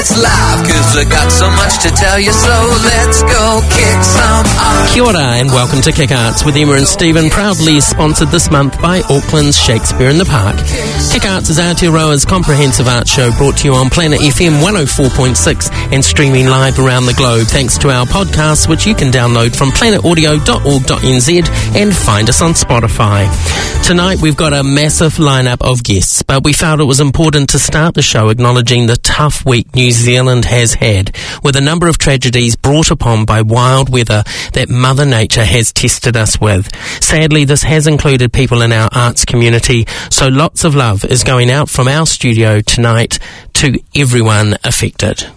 it's live, cause I got so much to tell you, so let's go kick some art. Kia ora and welcome to Kick Arts with Emma and Stephen, proudly sponsored this month by Auckland's Shakespeare in the Park. Kick Arts is Aotearoa's comprehensive art show, brought to you on Planet FM 104.6 and streaming live around the globe thanks to our podcasts, which you can download from planetaudio.org.nz and find us on Spotify. Tonight we've got a massive lineup of guests, but we felt it was important to start the show acknowledging the tough week New Zealand has had, with a number of tragedies brought upon by wild weather that Mother Nature has tested us with. Sadly, this has included people in our arts community, so lots of love is going out from our studio tonight to everyone affected.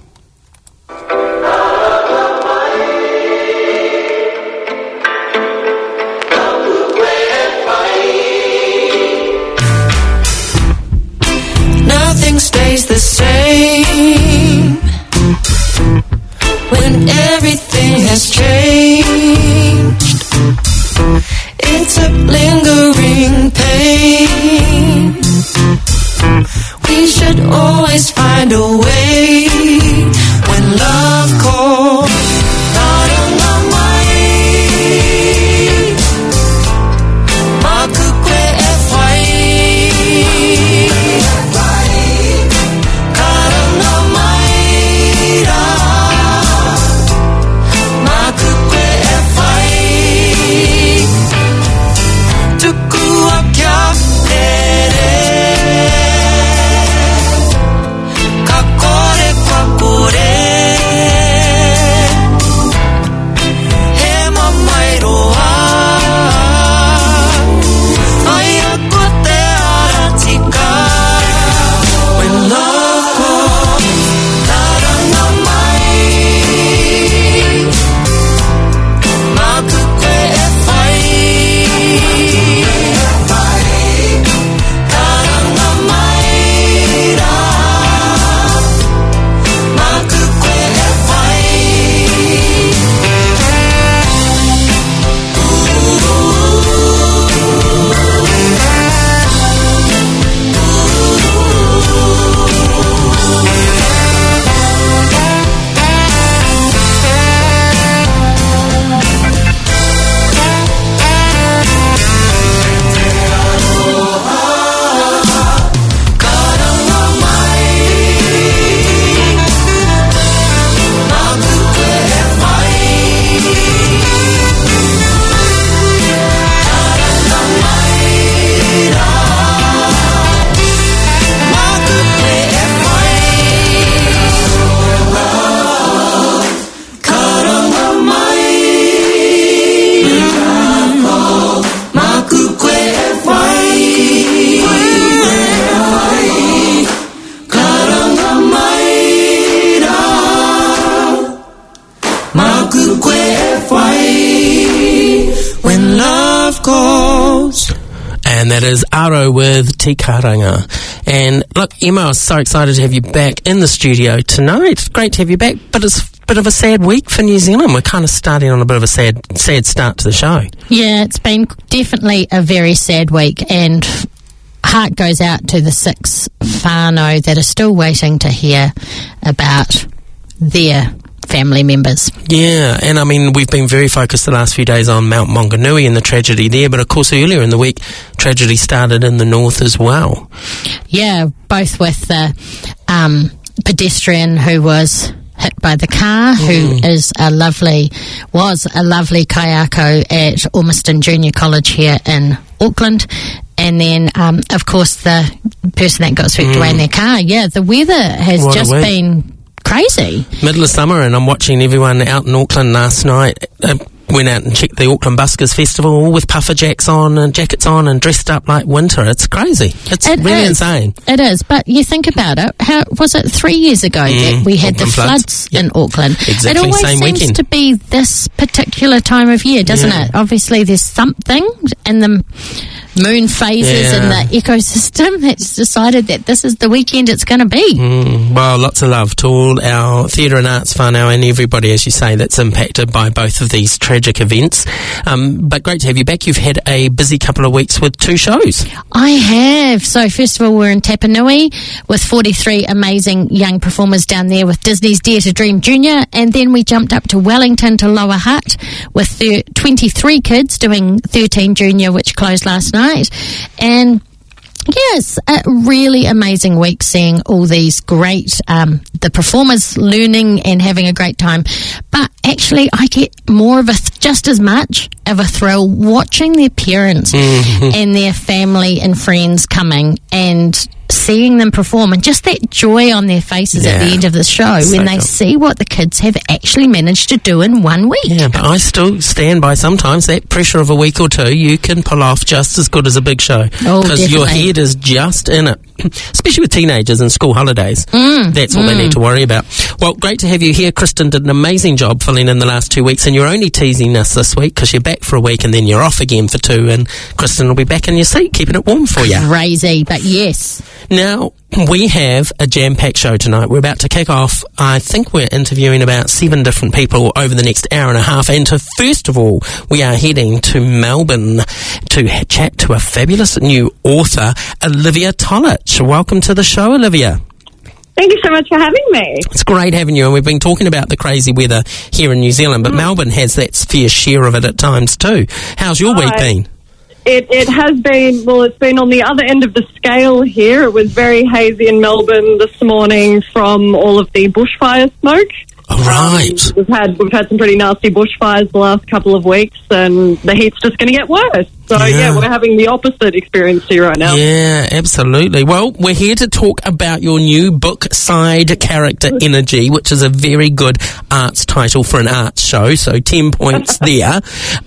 Nothing stays the same when everything has changed. It's a lingering pain. We should always find a way when love calls. Not on my mind. Makukwe efai. Karana maira. Makukwe efai. Tukua kya tere. Kakore kwa kure. Hema mairoa. Aya kote aratika. When love calls, tarana mai. Makukwe efai. Tarana maira. Makukwe efai. Karana mai. Makukwe efai. Tarana maira. Makukwe efai. Karana maira. Makukwe efai. Karana maira. Makukwe efai. When love calls. And that is Aro with Tikaranga. And look, Emma, I was so excited to have you back in the studio tonight. Great to have you back, but it's a bit of a sad week for New Zealand. We're kind of starting on a bit of a sad start to the show. Yeah, it's been definitely a very sad week, and heart goes out to the 6 whānau that are still waiting to hear about their family members. Yeah, and I mean, we've been very focused the last few days on Mount Maunganui and the tragedy there, but of course earlier in the week, tragedy started in the north as well. Yeah, both with the pedestrian who was hit by the car, who was a lovely kaiako at Ormiston Junior College here in Auckland, and then of course the person that got swept away in their car. Yeah, the weather has just been crazy. Middle of summer, and I'm watching everyone out in Auckland last night. Went out and checked the Auckland Buskers Festival, all with puffer jackets on and dressed up like winter. It's crazy. It's really insane. It is, but you think about it. How was it 3 years ago that we had Auckland the floods in Auckland? Exactly, it always same seems weekend. to be this particular time of year, doesn't it? Obviously, there's something in the moon phases in the ecosystem that's decided that this is the weekend it's going to be. Well, lots of love to all our theatre and arts whānau and everybody, as you say, that's impacted by both of these tragic events. But great to have you back. You've had a busy couple of weeks with 2 shows. I have. So first of all, we're in Tapanui with 43 amazing young performers down there with Disney's Dare to Dream Junior, and then we jumped up to Wellington to Lower Hutt with 23 kids doing 13 Junior, which closed last night. And yes, a really amazing week seeing all these great, the performers learning and having a great time. But actually, I get more of just as much of a thrill watching their parents and their family and friends coming and seeing them perform, and just that joy on their faces at the end of the show when they see what the kids have actually managed to do in 1 week. Yeah, but I still stand by sometimes that pressure of a week or 2 you can pull off just as good as a big show, because your head is just in it, especially with teenagers and school holidays. That's all they need to worry about. Well, great to have you here. Kristen did an amazing job filling in the last 2 weeks, and you're only teasing us this week because you're back for a week and then you're off again for 2, and Kristen will be back in your seat keeping it warm for you. Crazy, but yes. Now, we have a jam-packed show tonight. We're about to kick off. I think we're interviewing about 7 different people over the next hour and a half. And first of all, we are heading to Melbourne to chat to a fabulous new author, Olivia Tolich. Welcome to the show, Olivia. Thank you so much for having me. It's great having you, and we've been talking about the crazy weather here in New Zealand, but Melbourne has that fair share of it at times too. How's your week been? It has been, well, it's been on the other end of the scale here. It was very hazy in Melbourne this morning from all of the bushfire smoke. Oh, right. We've had some pretty nasty bushfires the last couple of weeks, and the heat's just going to get worse. So, we're having the opposite experience here right now. Yeah, absolutely. Well, we're here to talk about your new book, Side Character Energy, which is a very good arts title for an arts show, so 10 points there.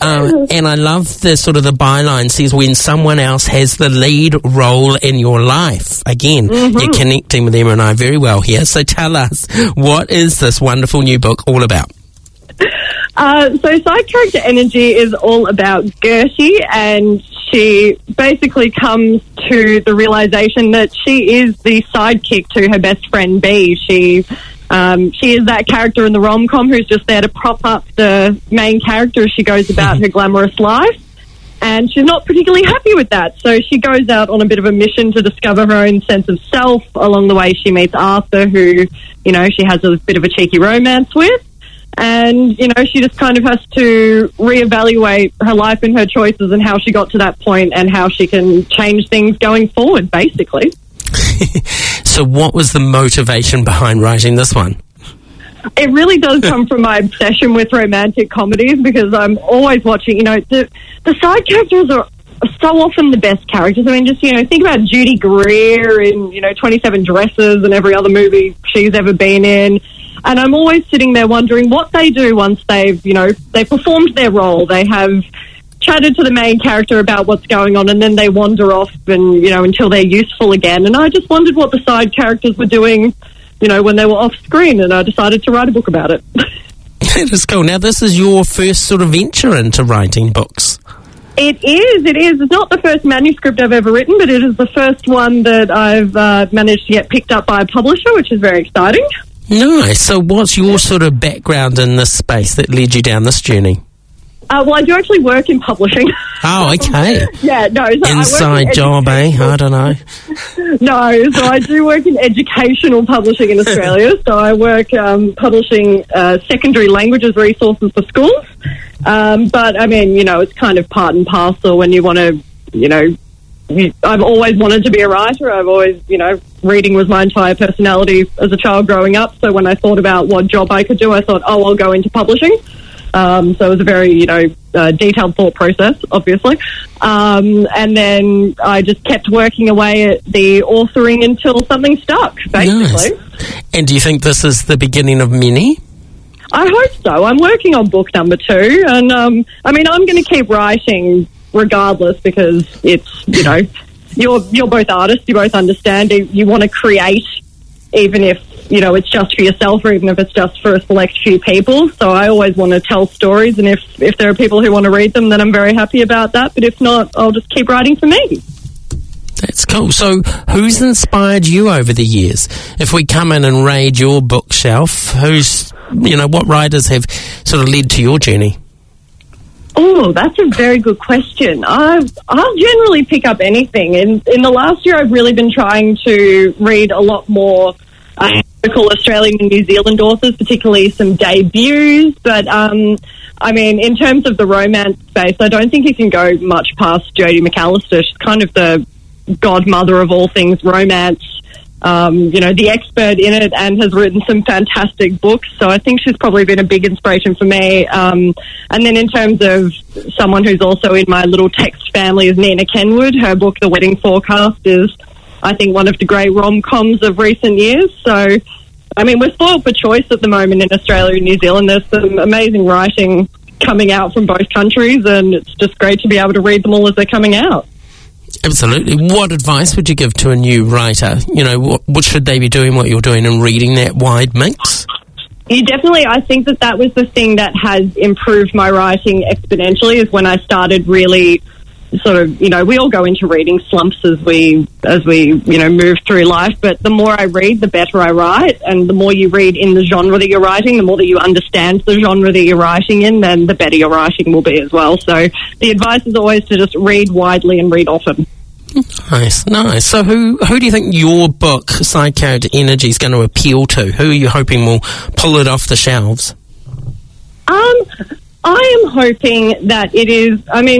And I love the sort of the byline says, when someone else has the lead role in your life. Again, you're connecting with Emma and I very well here. So tell us, what is this wonderful new book all about? So Side Character Energy is all about Gertie, and she basically comes to the realization that she is the sidekick to her best friend Bea. She is that character in the rom-com who's just there to prop up the main character as she goes about her glamorous life. And she's not particularly happy with that. So she goes out on a bit of a mission to discover her own sense of self. Along the way, she meets Arthur, who, she has a bit of a cheeky romance with. And, she just kind of has to reevaluate her life and her choices and how she got to that point and how she can change things going forward, basically. So what was the motivation behind writing this one? It really does come from my obsession with romantic comedies, because I'm always watching, the side characters are so often the best characters. I mean, just, think about Judy Greer in, 27 Dresses and every other movie she's ever been in. And I'm always sitting there wondering what they do once they've performed their role. They have chatted to the main character about what's going on, and then they wander off and, until they're useful again. And I just wondered what the side characters were doing, when they were off screen, and I decided to write a book about it. That is cool. Now, this is your first sort of venture into writing books. It is. It's not the first manuscript I've ever written, but it is the first one that I've managed to get picked up by a publisher, which is very exciting. Nice. So what's your sort of background in this space that led you down this journey? Well, I do actually work in publishing. Oh, okay. Yeah, no. So inside job, eh? I don't know. No, so I do work in educational publishing in Australia. So I work publishing secondary languages resources for schools. But, I mean, it's kind of part and parcel when you want to, I've always wanted to be a writer. I've always, reading was my entire personality as a child growing up. So when I thought about what job I could do, I thought, I'll go into publishing. So it was a very, detailed thought process, obviously. And then I just kept working away at the authoring until something stuck, basically. Nice. And do you think this is the beginning of many? I hope so. I'm working on book number 2. And, I'm going to keep writing regardless, because it's, you're both artists, you both understand, you want to create, even if it's just for yourself, or even if it's just for a select few people. So I always want to tell stories, and if there are people who want to read them, then I'm very happy about that. But if not, I'll just keep writing for me. That's cool. So who's inspired you over the years? If we come in and raid your bookshelf, what writers have sort of led to your journey? Oh, that's a very good question. I'll generally pick up anything. In the last year, I've really been trying to read a lot more local Australian and New Zealand authors, particularly some debuts. But, in terms of the romance space, I don't think you can go much past Jodie McAllister. She's kind of the godmother of all things romance. The expert in it, and has written some fantastic books. So I think she's probably been a big inspiration for me. And then in terms of someone who's also in my little text family is Nina Kenwood. Her book, The Wedding Forecast, is, I think, one of the great rom-coms of recent years. So, we're spoiled for choice at the moment in Australia and New Zealand. There's some amazing writing coming out from both countries, and it's just great to be able to read them all as they're coming out. Absolutely. What advice would you give to a new writer? What should they be doing, what you're doing, and reading that wide mix? I think that was the thing that has improved my writing exponentially, is when I started really sort of, we all go into reading slumps as we move through life, but the more I read, the better I write, and the more you read in the genre that you're writing, the more that you understand the genre that you're writing in, then the better your writing will be as well. So the advice is always to just read widely and read often. Nice. So who do you think your book, Side Character Energy, is going to appeal to? Who are you hoping will pull it off the shelves? I am hoping that it is,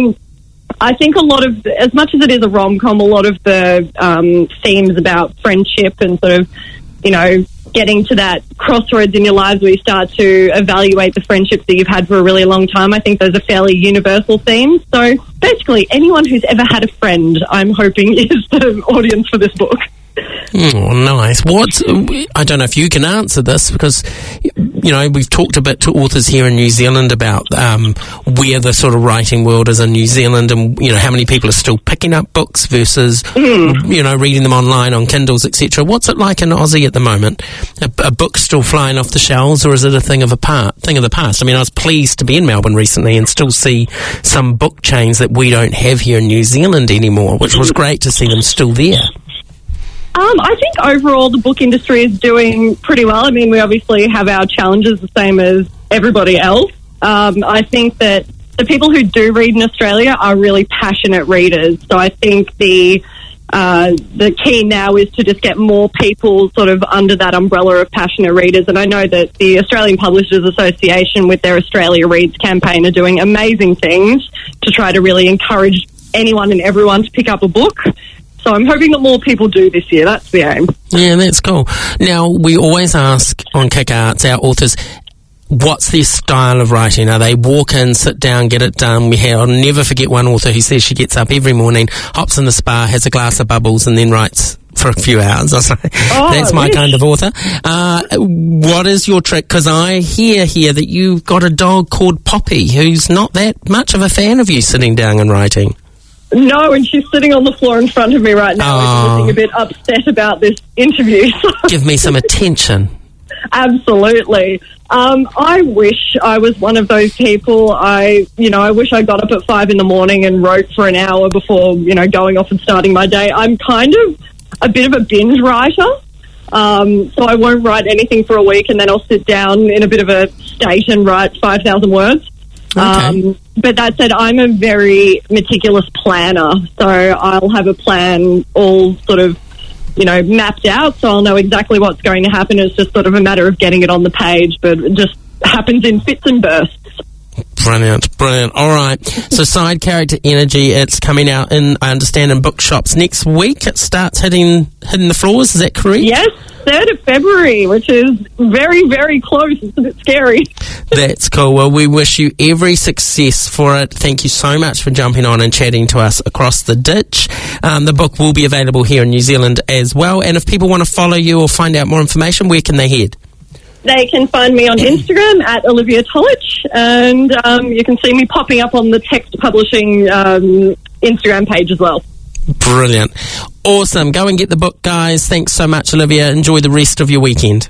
I think a lot of, as much as it is a rom-com, a lot of the themes about friendship and sort of, getting to that crossroads in your lives where you start to evaluate the friendships that you've had for a really long time. I think those are fairly universal themes. So basically, anyone who's ever had a friend, I'm hoping, is the audience for this book. Oh, nice. I don't know if you can answer this, because, we've talked a bit to authors here in New Zealand about where the sort of writing world is in New Zealand, and, how many people are still picking up books versus, reading them online on Kindles, etc. What's it like in Aussie at the moment? A book still flying off the shelves, or is it a thing of the past? I was pleased to be in Melbourne recently and still see some book chains that we don't have here in New Zealand anymore, which was great to see them still there. I think overall the book industry is doing pretty well. We obviously have our challenges the same as everybody else. I think that the people who do read in Australia are really passionate readers. So I think the key now is to just get more people sort of under that umbrella of passionate readers. And I know that the Australian Publishers Association, with their Australia Reads campaign, are doing amazing things to try to really encourage anyone and everyone to pick up a book. So I'm hoping that more people do this year. That's the aim. Yeah, that's cool. Now, we always ask on Kick Arts, our authors, what's their style of writing? Are they walk in, sit down, get it done? I'll never forget one author who says she gets up every morning, hops in the spa, has a glass of bubbles, and then writes for a few hours. I was like, that's my kind of author. What is your trick? Because I hear here that you've got a dog called Poppy who's not that much of a fan of you sitting down and writing. No, and she's sitting on the floor in front of me right now, looking a bit upset about this interview. Give me some attention. Absolutely. I wish I was one of those people. I wish I got up at 5 a.m. and wrote for an hour before, going off and starting my day. I'm kind of a bit of a binge writer. So I won't write anything for a week, and then I'll sit down in a bit of a state and write 5,000 words. Okay. But that said, I'm a very meticulous planner, so I'll have a plan all sort of, mapped out, so I'll know exactly what's going to happen. It's just sort of a matter of getting it on the page, but it just happens in fits and bursts. Brilliant. All right. So Side Character Energy, it's coming out in, I understand, in bookshops next week. It starts hitting the floors, is that correct? Yes, 3rd of February, which is very, very close. It's a bit scary. That's cool. Well, we wish you every success for it. Thank you so much for jumping on and chatting to us across the ditch. The book will be available here in New Zealand as well. And if people want to follow you or find out more information, where can they head? They can find me on Instagram at Olivia Tolich, and you can see me popping up on the text publishing Instagram page as well. Brilliant. Awesome. Go and get the book, guys. Thanks so much, Olivia. Enjoy the rest of your weekend.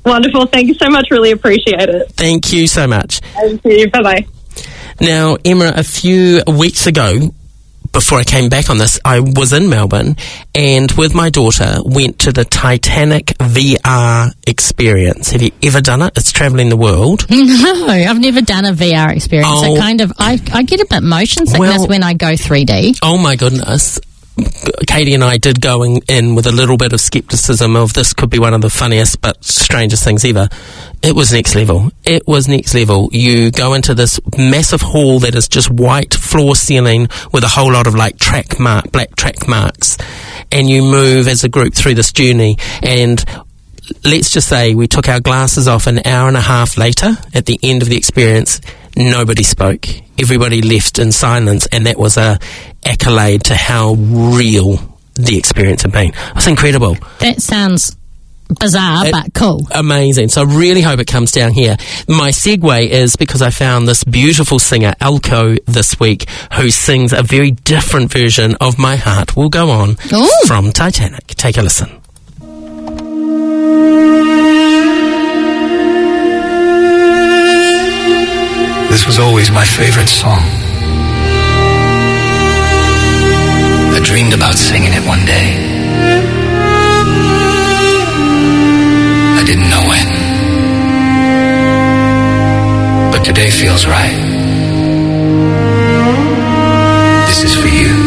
Wonderful. Thank you so much. Really appreciate it. Thank you so much. Thank you. Bye-bye. Now, Emma, a few weeks ago, before I came back on this, I was in Melbourne and with my daughter went to the Titanic VR experience. Have you ever done it? It's travelling the world. No, I've never done a VR experience. Oh. I get a bit motion sickness when I go 3D. Oh my goodness. Katie and I did go in with a little bit of scepticism of this could be one of the funniest but strangest things ever. It was next level. It was next level. You go into this massive hall that is just white floor ceiling with a whole lot of black track marks, and you move as a group through this journey. And let's just say we took our glasses off an hour and a half later at the end of the experience. Nobody spoke. Everybody left in silence, and that was a accolade to how real the experience had been. It was incredible. That sounds bizarre, but cool. Amazing. So I really hope it comes down here. My segue is because I found this beautiful singer, Elko, this week, who sings a very different version of My Heart Will Go On from Titanic. Take a listen. This was always my favorite song. I dreamed about singing it one day. I didn't know when. But today feels right. This is for you.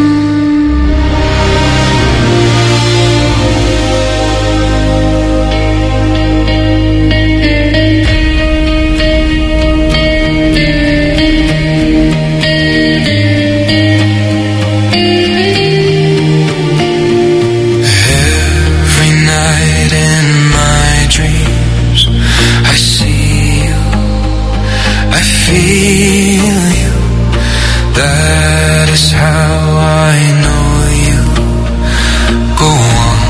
That is how I know you. Go on.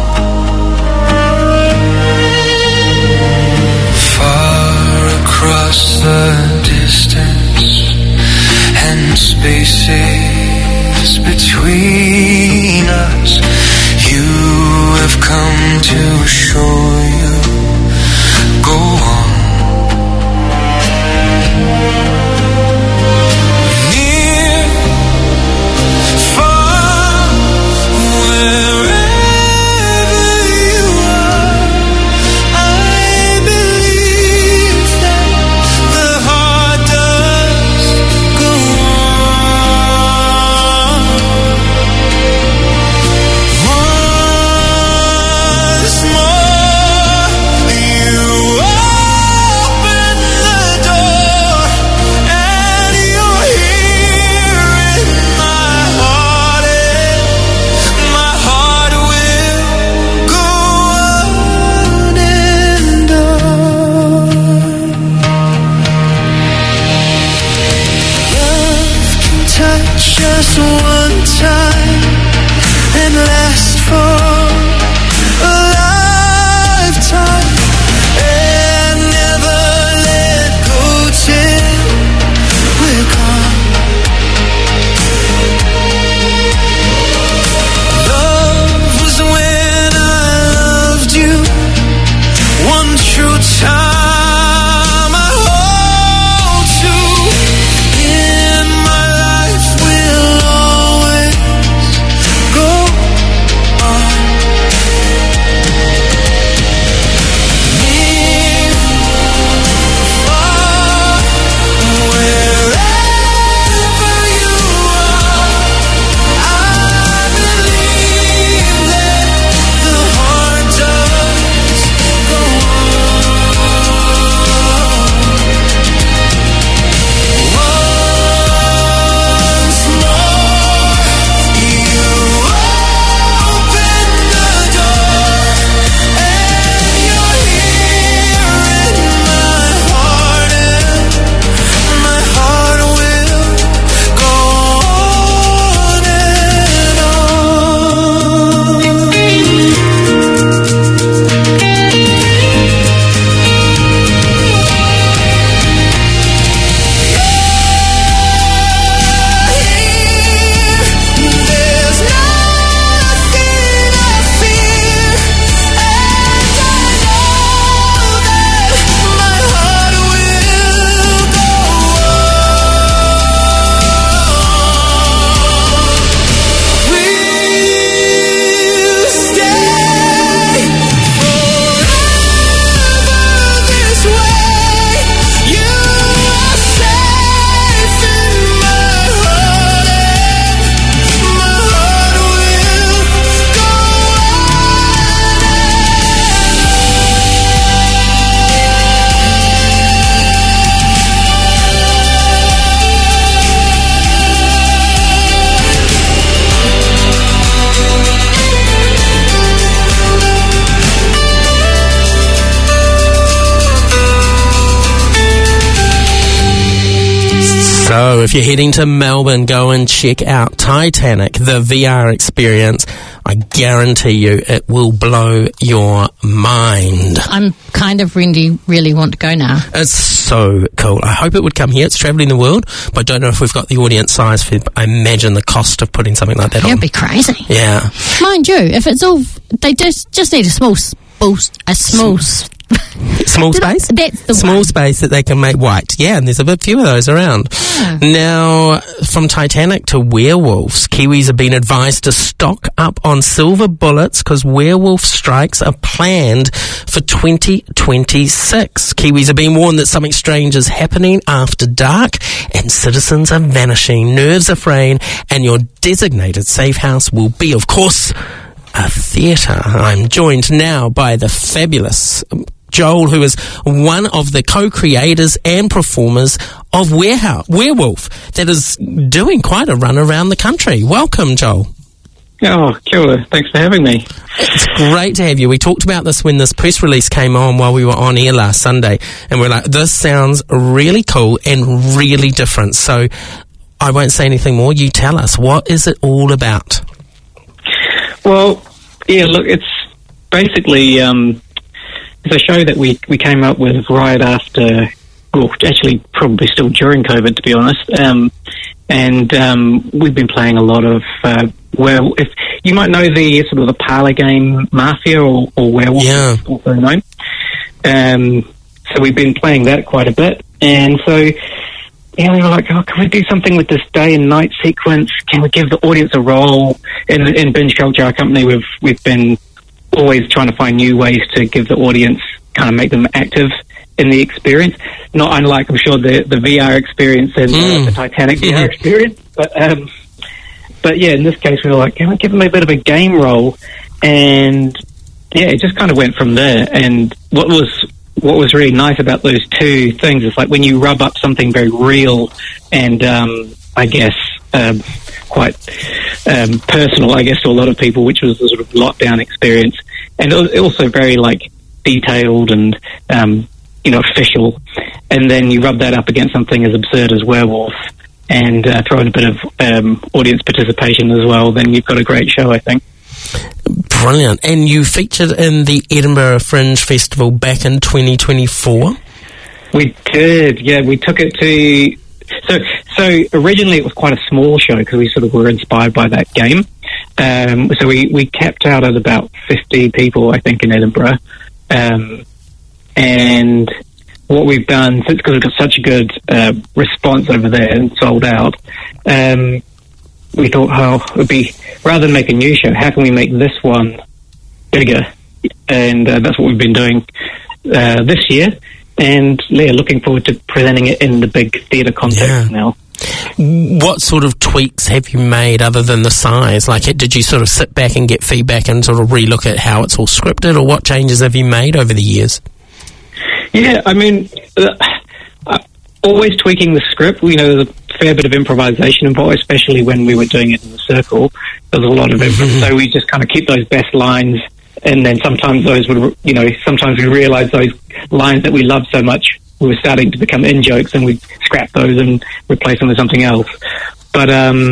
Far across the distance and spaces between us, you have come to show you. Go on. Once more So if you're heading to Melbourne, go and check out Titanic, the VR experience. I guarantee you it will blow your mind. I'm kind of really want to go now. It's so cool. I hope it would come here. It's travelling the world, but I don't know if we've got the audience size for it. I imagine the cost of putting something like that on. It'd be crazy. Yeah. Mind you, if it's all... They just need a small space. That's the small one. space that they can make white. Yeah, and there's a few of those around. Yeah. Now, from Titanic to werewolves, Kiwis have been advised to stock up on silver bullets because werewolf strikes are planned for 2026. Kiwis are being warned that something strange is happening after dark and citizens are vanishing. Nerves are fraying and your designated safe house will be, of course, a theatre. I'm joined now by the fabulous Joel, who is one of the co-creators and performers of Werewolf, that is doing quite a run around the country. Welcome, Joel. Oh, kia ora. Thanks for having me. It's great to have you. We talked about this when this press release came on while we were on air last Sunday, and we're like, this sounds really cool and really different. So I won't say anything more. You tell us, what is it all about? Well, yeah, look, it's basically it's a show that we came up with right after, well, actually probably still during COVID, to be honest. And we've been playing a lot of, if you might know the sort of the parlour game Mafia or Werewolf, yeah, also known. So we've been playing that quite a bit. And so, yeah, we were like, oh, can we do something with this day and night sequence? Can we give the audience a role? In Binge Culture, our company, we've been always trying to find new ways to give the audience, kind of make them active in the experience. Not unlike, I'm sure, the VR experience and the Titanic VR experience. But yeah, in this case, we were like, can we give them a bit of a game role? And yeah, it just kind of went from there. And what was really nice about those two things is, like, when you rub up something very real and I guess quite personal, I guess, to a lot of people, which was the sort of lockdown experience, and it was also very, like, detailed and official, and then you rub that up against something as absurd as Werewolf and throw in a bit of audience participation as well, then you've got a great show, I think. Brilliant. And you featured in the Edinburgh Fringe Festival back in 2024? We did, yeah. We took it to... So originally it was quite a small show because we sort of were inspired by that game. So we capped out at about 50 people, I think, in Edinburgh. And what we've done, since because we've got such a good response over there and sold out, we thought, oh, it would be, rather than make a new show, how can we make this one bigger? And that's what we've been doing this year. And yeah, looking forward to presenting it in the big theatre context now. What sort of tweaks have you made other than the size? Like, did you sort of sit back and get feedback and sort of relook at how it's all scripted, or what changes have you made over the years? Yeah, I mean, always tweaking the script. There's a fair bit of improvisation involved, especially when we were doing it in the circle. There's a lot of it. So we just kind of keep those best lines, and then sometimes those would, sometimes we realise those lines that we loved so much were starting to become in-jokes, and we'd scrap those and replace them with something else. But,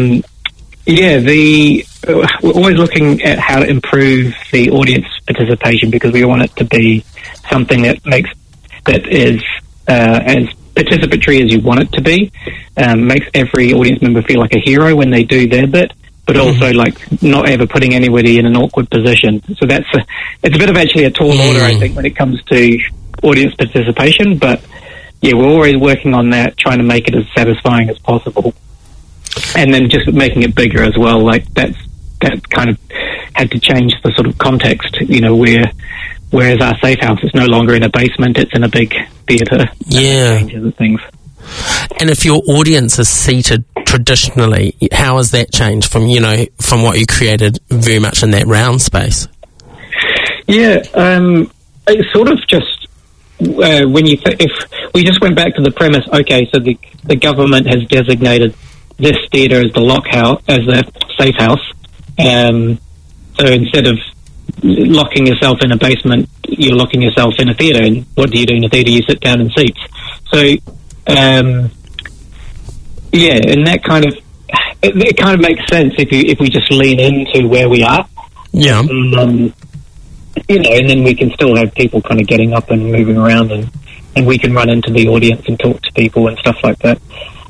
we're always looking at how to improve the audience participation, because we want it to be something that is as participatory as you want it to be, makes every audience member feel like a hero when they do their bit, but also, like, not ever putting anybody in an awkward position. So it's a bit of actually a tall order, I think, when it comes to audience participation. But yeah, we're always working on that, trying to make it as satisfying as possible, and then just making it bigger as well. Like, that kind of had to change the sort of context. Whereas our safe house is no longer in a basement, it's in a big theatre. Yeah. Changes and things. And if your audience is seated traditionally, how has that changed from what you created very much in that round space? Yeah, it's sort of just if we just went back to the premise, okay, so the government has designated this theatre as the lockhouse, as the safe house. So instead of locking yourself in a basement, you're locking yourself in a theatre. And what do you do in a theatre? You sit down in seats. So Yeah, and that kind of it kind of makes sense if we just lean into where we are. Yeah. And, and then we can still have people kind of getting up and moving around, and we can run into the audience and talk to people and stuff like that.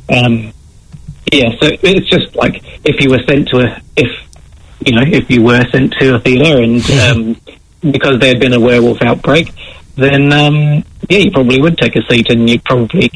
So it's just like if you were sent to a theatre and because there had been a werewolf outbreak, then you probably would take a seat, and you'd probably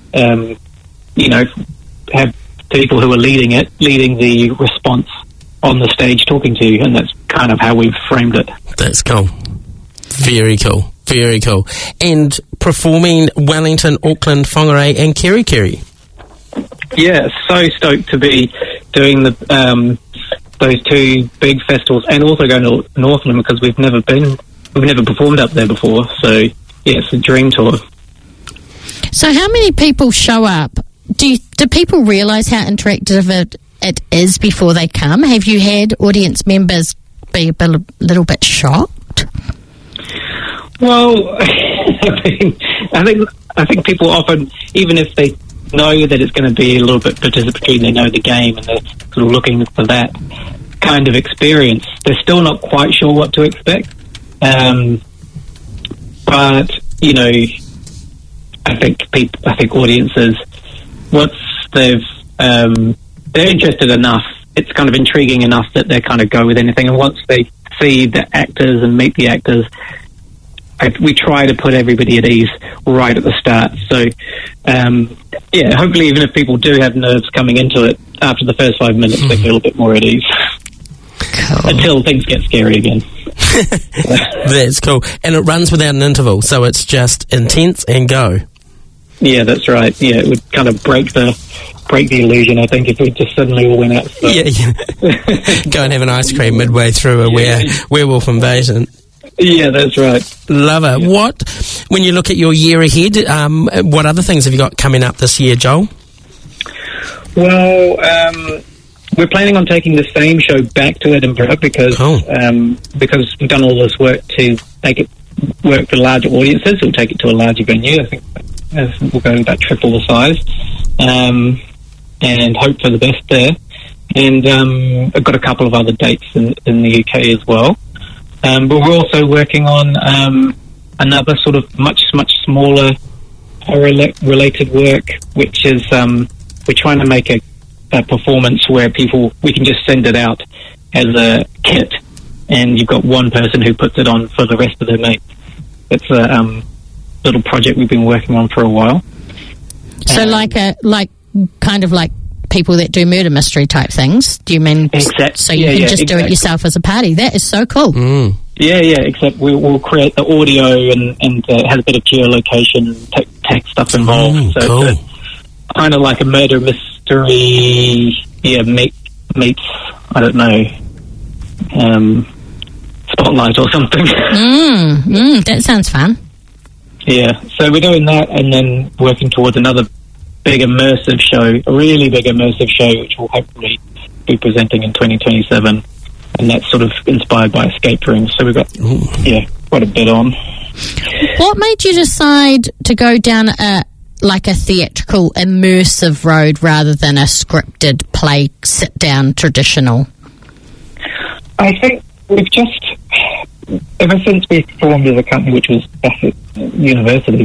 have people who are leading the response on the stage talking to you, and that's kind of how we've framed it. That's cool. Very cool. Very cool. And performing Wellington, Auckland, Whangarei and Kerikeri. Yeah, so stoked to be doing those two big festivals, and also going to Northland because we've never performed up there before. So yeah, it's a dream tour. So how many people show up? Do people realise how interactive it is before they come? Have you had audience members be a little bit shocked? Well, I think people often, even if they know that it's going to be a little bit participatory, they know the game and they're sort of looking for that kind of experience, they're still not quite sure what to expect. But I think audiences, once they're interested enough, it's kind of intriguing enough that they kind of go with anything. And once they see the actors and meet the actors, we try to put everybody at ease right at the start. So, hopefully even if people do have nerves coming into it, after the first 5 minutes, they feel a bit more at ease. Cool. Until things get scary again. That's cool. And it runs without an interval, so it's just intense and go. Yeah, that's right. Yeah, it would kind of break the illusion, I think, if we just suddenly all went out. So. Yeah. Go and have an ice cream midway through a werewolf invasion. Yeah, that's right. Love it. When you look at your year ahead, what other things have you got coming up this year, Joel? Well, we're planning on taking the same show back to Edinburgh because we've done all this work to make it work for larger audiences. We'll take it to a larger venue. I think we'll go about triple the size, and hope for the best there. And I've got a couple of other dates in the UK as well. But we're also working on another sort of much smaller related work, which is we're trying to make a performance where we can just send it out as a kit, and you've got one person who puts it on for the rest of their mates. It's a little project we've been working on for a while. So kind of like people that do murder mystery type things. Do you mean so you can just do it yourself as a party? That is so cool. Mm. Yeah, except we'll create the audio and it has a bit of geolocation tech stuff involved. So cool. It's kind of like a murder mystery, meets, I don't know, Spotlight or something. That sounds fun. Yeah, so we're doing that and then working towards another big immersive show, a really big immersive show, which we'll hopefully be presenting in 2027. And that's sort of inspired by escape rooms. So we've got, quite a bit on. What made you decide to go down a theatrical immersive road rather than a scripted play sit-down traditional? I think we've just, ever since we formed as a company, which was back at university,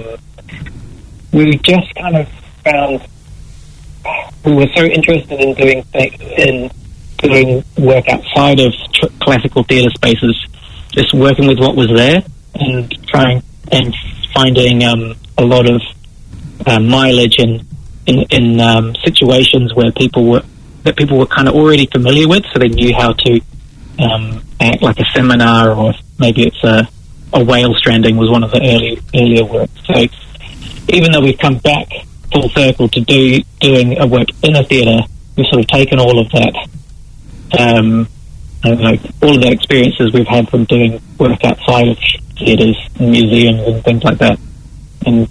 we just kind of found we were so interested in doing work outside of classical theatre spaces, just working with what was there and trying and finding a lot of mileage in situations where people were kind of already familiar with, so they knew how to act, like a seminar, or maybe it's a whale stranding was one of the earlier work. So even though we've come back full circle to doing a work in a theatre, we've sort of taken all of that, all of the experiences we've had from doing work outside of theatres and museums and things like that, and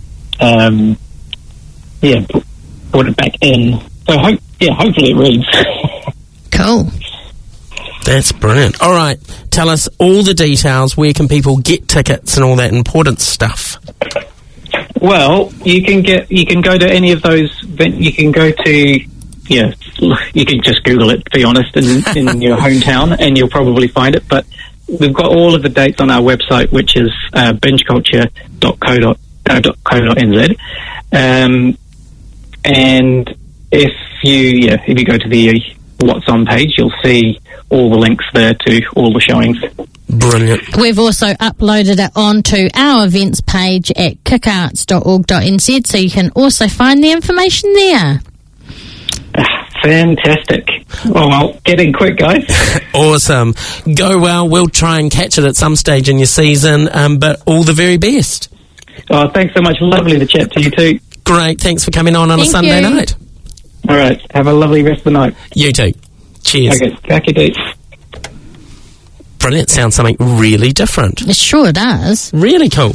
brought it back in. So hopefully it reads. Cool. That's brilliant. All right, tell us all the details. Where can people get tickets and all that important stuff? Well, you can go to any of those. You can go to, you can just Google it, to be honest, in your hometown, and you'll probably find it. But we've got all of the dates on our website, which is bingeculture.co.nz. And if you go to the What's On page, you'll see all the links there to all the showings. Brilliant. We've also uploaded it onto our events page at kickarts.org.nz, so you can also find the information there. Fantastic. Well, get in quick, guys. Awesome. Go well. We'll try and catch it at some stage in your season, but all the very best. Oh, thanks so much. Lovely to chat to you too. Great. Thanks for coming on a Sunday night. All right. Have a lovely rest of the night. You too. Cheers. Okay. Back your dates. Brilliant. Sounds something really different. It sure does. Really cool.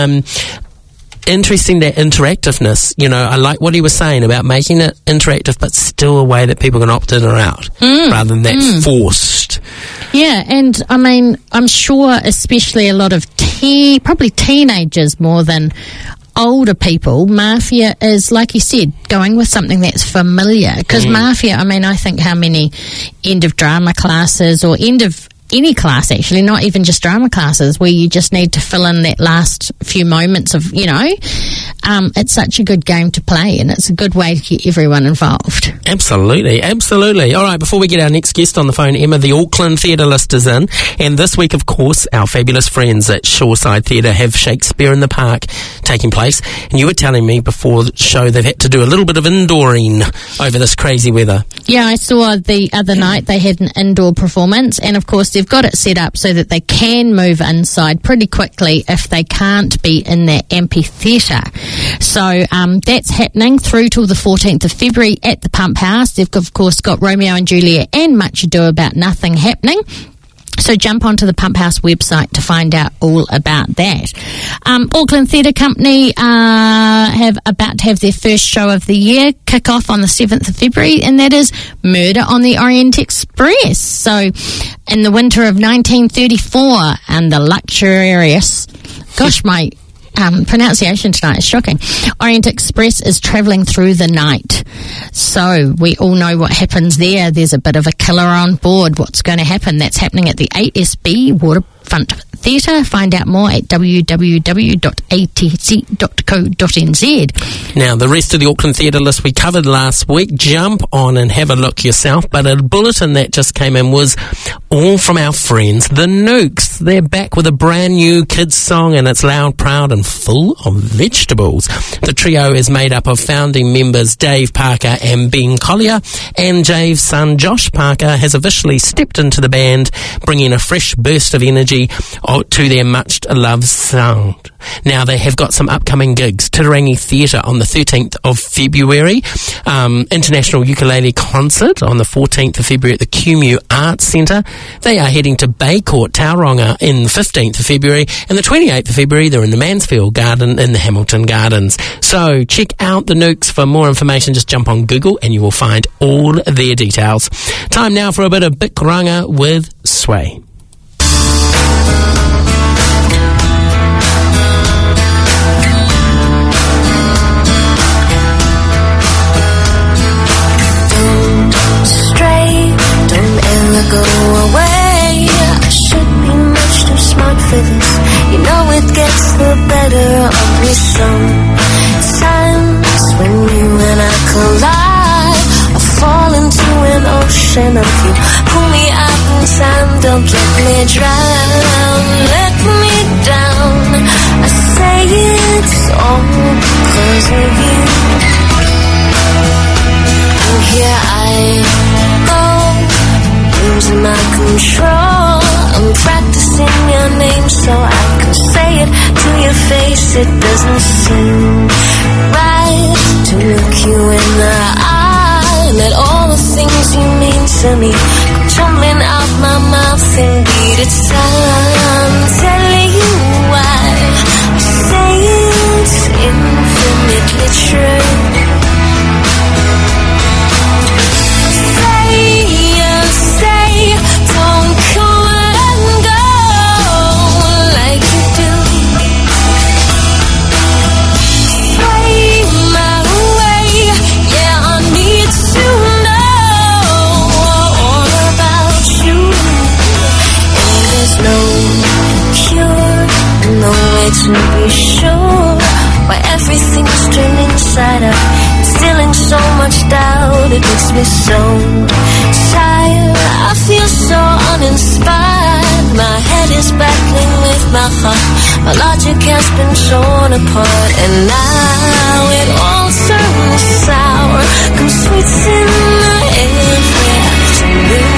Interesting, that interactiveness. I like what he was saying about making it interactive, but still a way that people can opt in or out, rather than that forced. Yeah, and I mean, I'm sure especially a lot of probably teenagers more than older people, Mafia is, like you said, going with something that's familiar. Because Mafia, I mean, I think how many end of drama classes or end of any class, actually, not even just drama classes, where you just need to fill in that last few moments of, it's such a good game to play, and it's a good way to get everyone involved. Absolutely, absolutely. All right, before we get our next guest on the phone, Emma, the Auckland Theatre list is in, and this week, of course, our fabulous friends at Shoreside Theatre have Shakespeare in the Park taking place, and you were telling me before the show they've had to do a little bit of indooring over this crazy weather. Yeah, I saw the other night they had an indoor performance, and of course they've got it set up so that they can move inside pretty quickly if they can't be in that amphitheatre. So that's happening through till the 14th of February at the Pump House. They've, of course, got Romeo and Juliet and Much Ado About Nothing happening. So jump onto the Pump House website to find out all about that. Auckland Theatre Company about to have their first show of the year kick off on the 7th of February, and that is Murder on the Orient Express. So in the winter of 1934, and the luxurious, my pronunciation tonight is shocking, Orient Express is travelling through the night. So we all know what happens there. There's a bit of a killer on board. What's going to happen? That's happening at the ASB Waterfront Theatre. Find out more at www.atc.co.nz. Now, the rest of the Auckland Theatre list we covered last week. Jump on and have a look yourself. But a bulletin that just came in was all from our friends, the Nukes. They're back with a brand new kids song, and it's loud, proud, and full of vegetables. The trio is made up of founding members Dave Parker and Ben Collier, and Dave's son Josh Parker has officially stepped into the band, bringing a fresh burst of energy to their much-loved sound. Now, they have got some upcoming gigs. Titirangi Theatre on the 13th of February, International Ukulele Concert on the 14th of February at the QMU Arts Centre. They are heading to Bay Court, Tauranga, in the 15th of February, and the 28th of February they're in the Mansfield Garden in the Hamilton Gardens. So check out the Nukes for more information. Just jump on Google and you will find all their details. Time now for a bit of Bikranga with Sway. Go away. I should be much too smart for this. You know it gets the better of me sometimes when you and I collide. I fall into an ocean of you. Pull me out in time, don't let me drown. Let me down. I say it's all because of you. And here I go, losing my control. I'm practicing your name so I can say it to your face. It doesn't seem right to look you in the eye. Let all the things you mean to me come tumbling out my mouth. Indeed, it's time telling you why I say it's infinitely true. Don't come and go like you do. way to be sure. Why everything's turned inside out, instilling so much doubt. It makes me so tired. I feel so uninspired. My head is battling with my heart. My logic has been torn apart, and now it all turns sour. Come sweets in the every afternoon.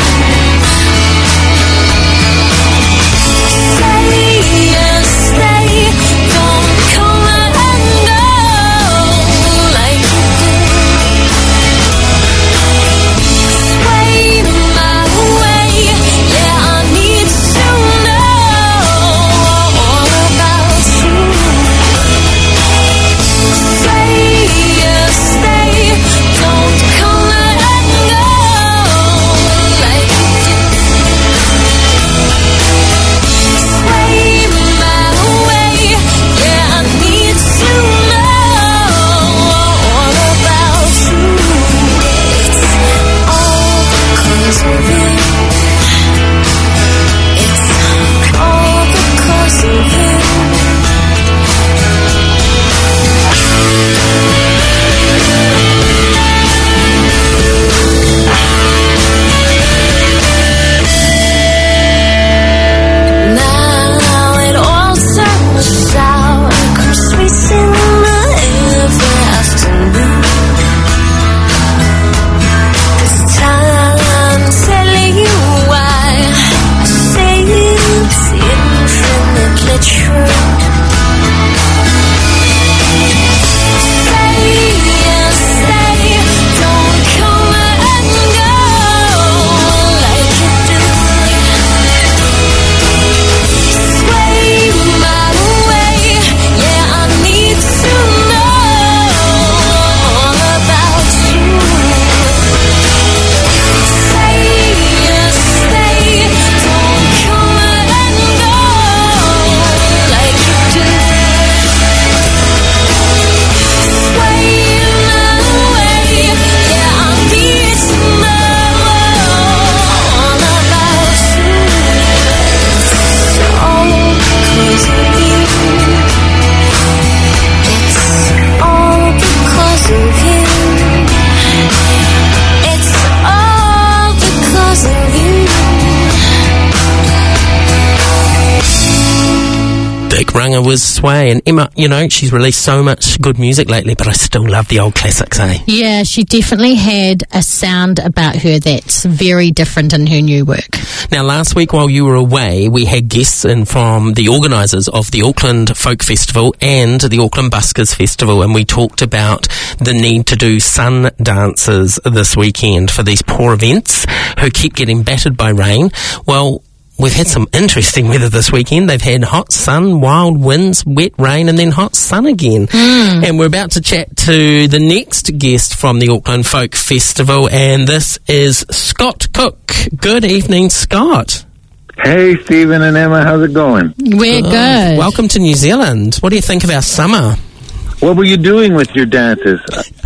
Was Sway, and Emma, you know, she's released so much good music lately, but I still love the old classics, eh? Yeah, she definitely had a sound about her that's very different in her new work. Now, last week while you were away, we had guests in from the organisers of the Auckland Folk Festival and the Auckland Buskers Festival, and we talked about the need to do sun dances this weekend for these poor events who keep getting battered by rain. Well, we've had some interesting weather this weekend. They've had hot sun, wild winds, wet rain, and then hot sun again. And we're about to chat to the next guest from the Auckland Folk Festival, and this is Scott Cook. Good evening, Scott. Hey, Stephen and Emma, how's it going? We're good. Welcome to New Zealand. What do you think of our summer? What were you doing with your dances?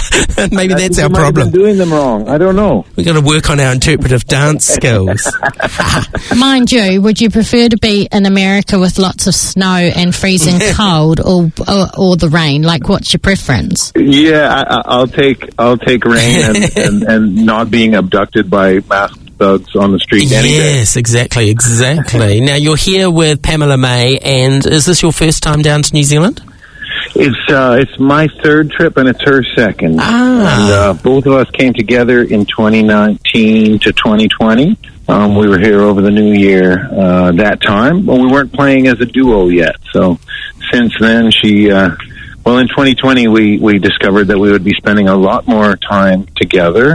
Maybe that's our you might have problem. been doing them wrong. I don't know. We've got to work on our interpretive dance skills. Mind you, would you prefer to be in America with lots of snow and freezing cold, or the rain? Like, what's your preference? Yeah, I'll take rain and not being abducted by masked thugs on the street. Yes, exactly. Now, you're here with Pamela May, and is this your first time down to New Zealand? It's my third trip and it's her second. And both of us came together in 2019 to 2020. We were here over the new year that time, but we weren't playing as a duo yet. So since then, in 2020 we discovered that we would be spending a lot more time together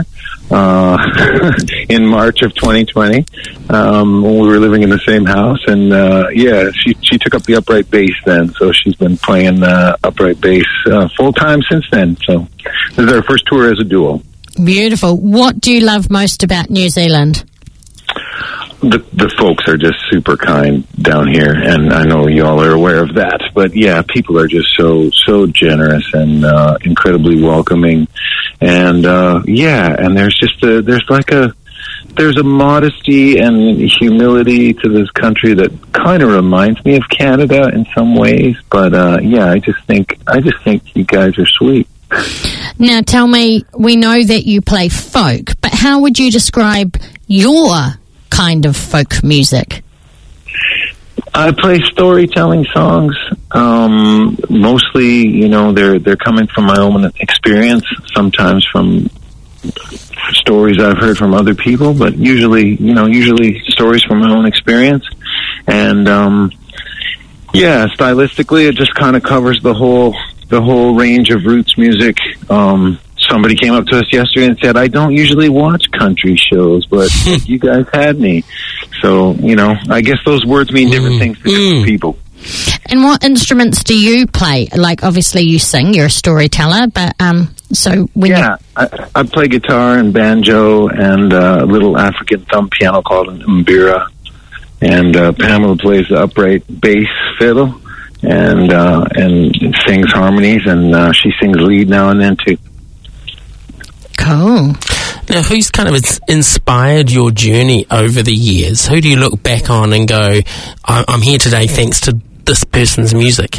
in March of 2020 when we were living in the same house, and she took up the upright bass then, so she's been playing upright bass full time since then. So this is our first tour as a duo. Beautiful. What do you love most about New Zealand? The folks are just super kind down here, and I know you all are aware of that. But yeah, people are just so generous and incredibly welcoming, and and there's just there's like a there's a modesty and humility to this country that kind of reminds me of Canada in some ways. But I just think you guys are sweet. Now, tell me, we know that you play folk, but how would you describe your kind of folk music? I play storytelling songs. Mostly, they're coming from my own experience, sometimes from stories I've heard from other people, but usually stories from my own experience. And stylistically, it just kind of covers the whole range of roots music. Somebody came up to us yesterday and said, I don't usually watch country shows, but you guys had me. So, I guess those words mean different things to different people. And what instruments do you play? Like, obviously you sing, you're a storyteller, but so when I play guitar and banjo and a little African thumb piano called an mbira. And Pamela plays the upright bass fiddle and sings harmonies, and she sings lead now and then too. Cool. Now, who's kind of inspired your journey over the years? Who do you look back on and go, I'm here today thanks to this person's music?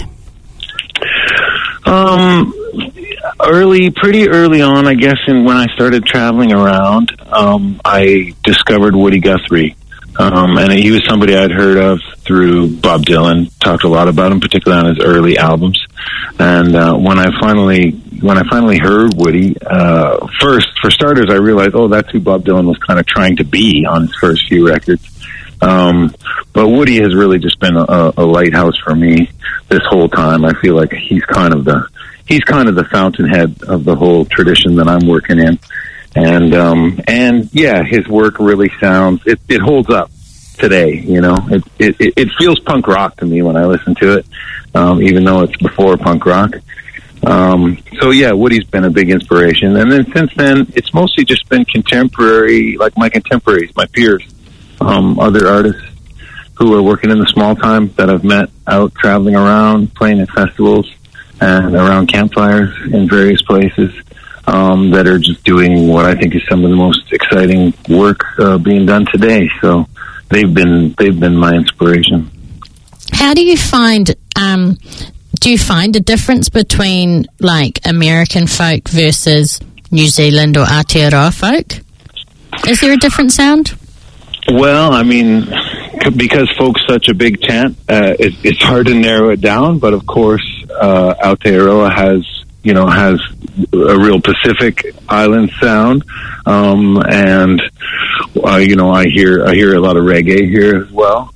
Pretty early on, I guess, when I started traveling around, I discovered Woody Guthrie. And he was somebody I'd heard of through Bob Dylan, talked a lot about him, particularly on his early albums. And when I finally heard Woody, first, for starters, I realized, that's who Bob Dylan was kind of trying to be on his first few records. But Woody has really just been a lighthouse for me this whole time. I feel like he's kind of the fountainhead of the whole tradition that I'm working in. And his work really sounds, it holds up today, it feels punk rock to me when I listen to it, even though it's before punk rock. Woody's been a big inspiration. And then since then, it's mostly just been contemporary, like my contemporaries, my peers, other artists who are working in the small time that I've met out traveling around, playing at festivals and around campfires in various places. That are just doing what I think is some of the most exciting work being done today. So they've been my inspiration. How do you find? Do you find a difference between like American folk versus New Zealand or Aotearoa folk? Is there a different sound? Well, I mean, because folk's such a big tent, it's hard to narrow it down. But of course, Aotearoa has a real Pacific Island sound, and I hear a lot of reggae here as well.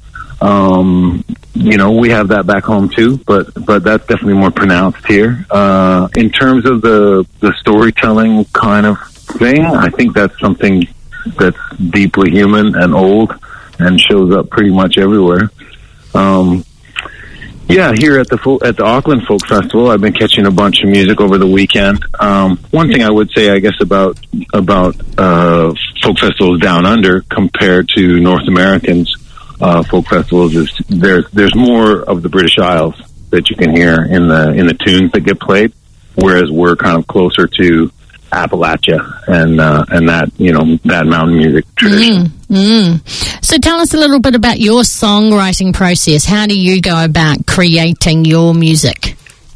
We have that back home too, but that's definitely more pronounced here. In terms of the storytelling kind of thing, I think that's something that's deeply human and old and shows up pretty much everywhere. Here at the Auckland Folk Festival, I've been catching a bunch of music over the weekend. One thing I would say, I guess, about folk festivals down under compared to North Americans folk festivals is there's more of the British Isles that you can hear in the tunes that get played, whereas we're kind of closer to Appalachia and that mountain music tradition. So tell us a little bit about your songwriting process. How do you go about creating your music?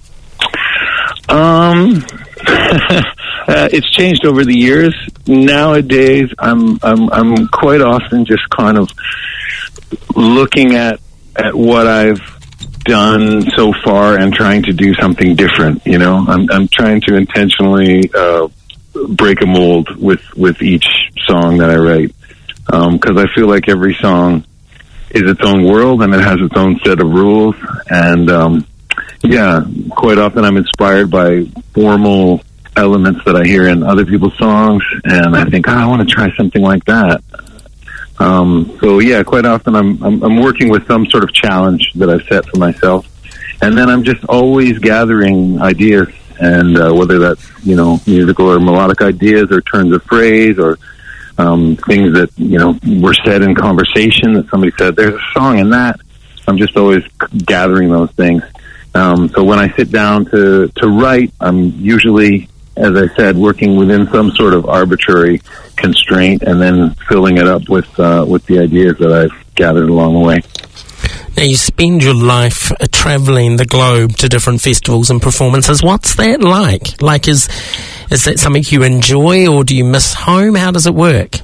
It's changed over the years. Nowadays, I'm quite often just kind of looking at what I've done so far and trying to do something different. I'm trying to intentionally break a mold with each song that I write, because I feel like every song is its own world and it has its own set of rules. And quite often I'm inspired by formal elements that I hear in other people's songs, and I think, I want to try something like that. Quite often I'm working with some sort of challenge that I've set for myself, and then I'm just always gathering ideas, and whether that's musical or melodic ideas or turns of phrase or things that were said in conversation that somebody said, there's a song in that. I'm just always gathering those things. So when I sit down to write, I'm usually as I said, working within some sort of arbitrary constraint and then filling it up with the ideas that I've gathered along the way. Now, you spend your life travelling the globe to different festivals and performances. What's that like? Like, is that something you enjoy, or do you miss home? How does it work?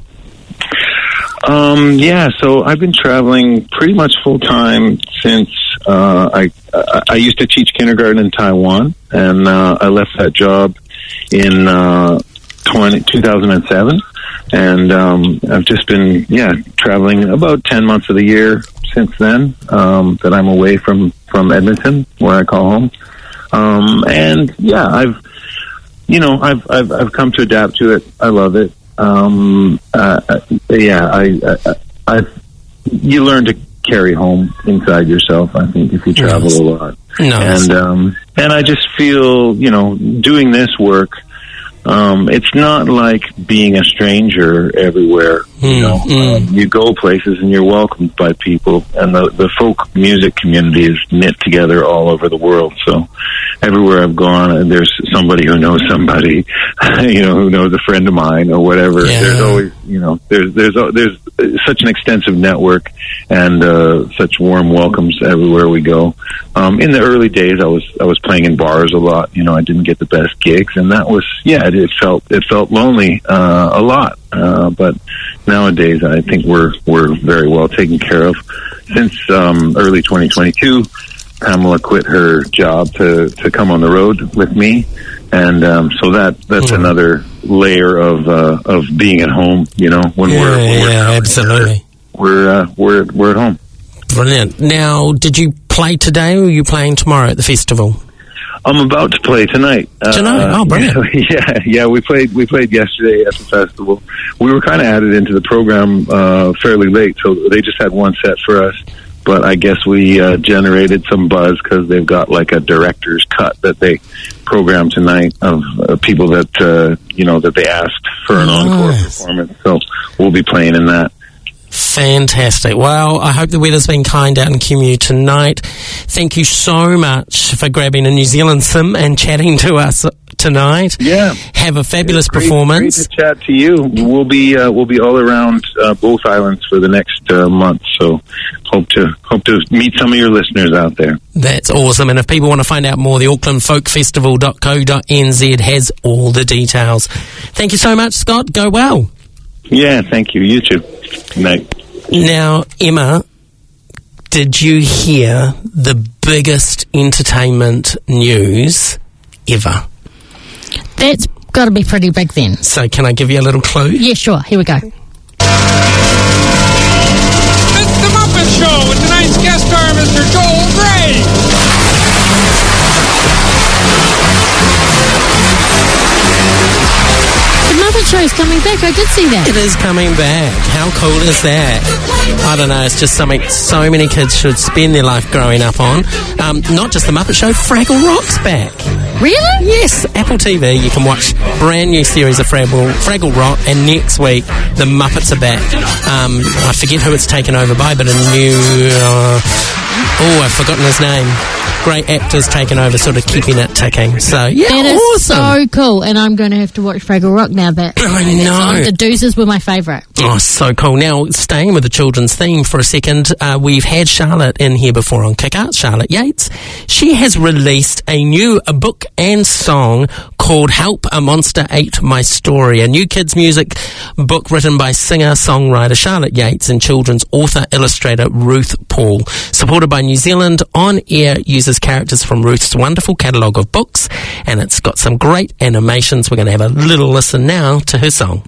Yeah, so I've been traveling pretty much full time since I used to teach kindergarten in Taiwan, and I left that job in 2007, and I've just been traveling about 10 months of the year since then, that I'm away from Edmonton, where I call home. And yeah, I've come to adapt to it. I love it. You learn to carry home inside yourself, I think, if you travel a lot. Nice. And I just feel, doing this work, it's not like being a stranger everywhere. You go places and you're welcomed by people, and the folk music community is knit together all over the world. So everywhere I've gone, there's somebody who knows somebody, who knows a friend of mine or whatever. Yeah. There's always, there's such an extensive network and such warm welcomes everywhere we go. In the early days, I was playing in bars a lot. I didn't get the best gigs, and that was it felt lonely a lot. But nowadays, I think we're very well taken care of. Since early 2022, Pamela quit her job to come on the road with me, and so that's another layer of being at home. When we're absolutely we're at home. Brilliant. Now, did you play today, or are you playing tomorrow at the festival? I'm about to play tonight. Tonight? Oh, brilliant. Yeah. We played yesterday at the festival. We were kind of added into the program fairly late, so they just had one set for us. But I guess we generated some buzz because they've got like a director's cut that they programmed tonight of people that that they asked for an encore performance. So we'll be playing in that. Fantastic. Well, I hope the weather's been kind out in Kimu tonight. Thank you so much for grabbing a New Zealand sim and chatting to us tonight. Yeah. Have a fabulous performance. Great to chat to you. We'll be all around both islands for the next month, so hope to meet some of your listeners out there. That's awesome. And if people want to find out more, the aucklandfolkfestival.co.nz has all the details. Thank you so much, Scott. Go well. Yeah, thank you. You too. Good night. Now, Emma, did you hear the biggest entertainment news ever? That's got to be pretty big then. So can I give you a little clue? Yeah, sure. Here we go. It's The Muppet Show with tonight's guest star, Mr. Joel Grey. The Muppet Show's coming back. I did see that. It is coming back. How cool is that? I don't know. It's just something so many kids should spend their life growing up on. Not just The Muppet Show, Fraggle Rock's back. Really? Yes. Apple TV, you can watch brand new series of Fraggle Rock, and next week, The Muppets are back. I forget who it's taken over by, but a new... I've forgotten his name. Great actors taken over, sort of keeping it ticking. So, yeah, that is awesome. so cool. And I'm going to have to watch Fraggle Rock now. But I know. The Doozers were my favourite. Oh, so cool. Now, staying with the children's theme for a second, we've had Charlotte in here before on Kick Out, Charlotte Yates. She has released a book and song called Help, A Monster Ate My Story, a new kids' music book written by singer-songwriter Charlotte Yates and children's author-illustrator Ruth Paul. Supported by New Zealand, on-air uses characters from Ruth's wonderful catalogue of books, and it's got some great animations. We're going to have a little listen now to her song.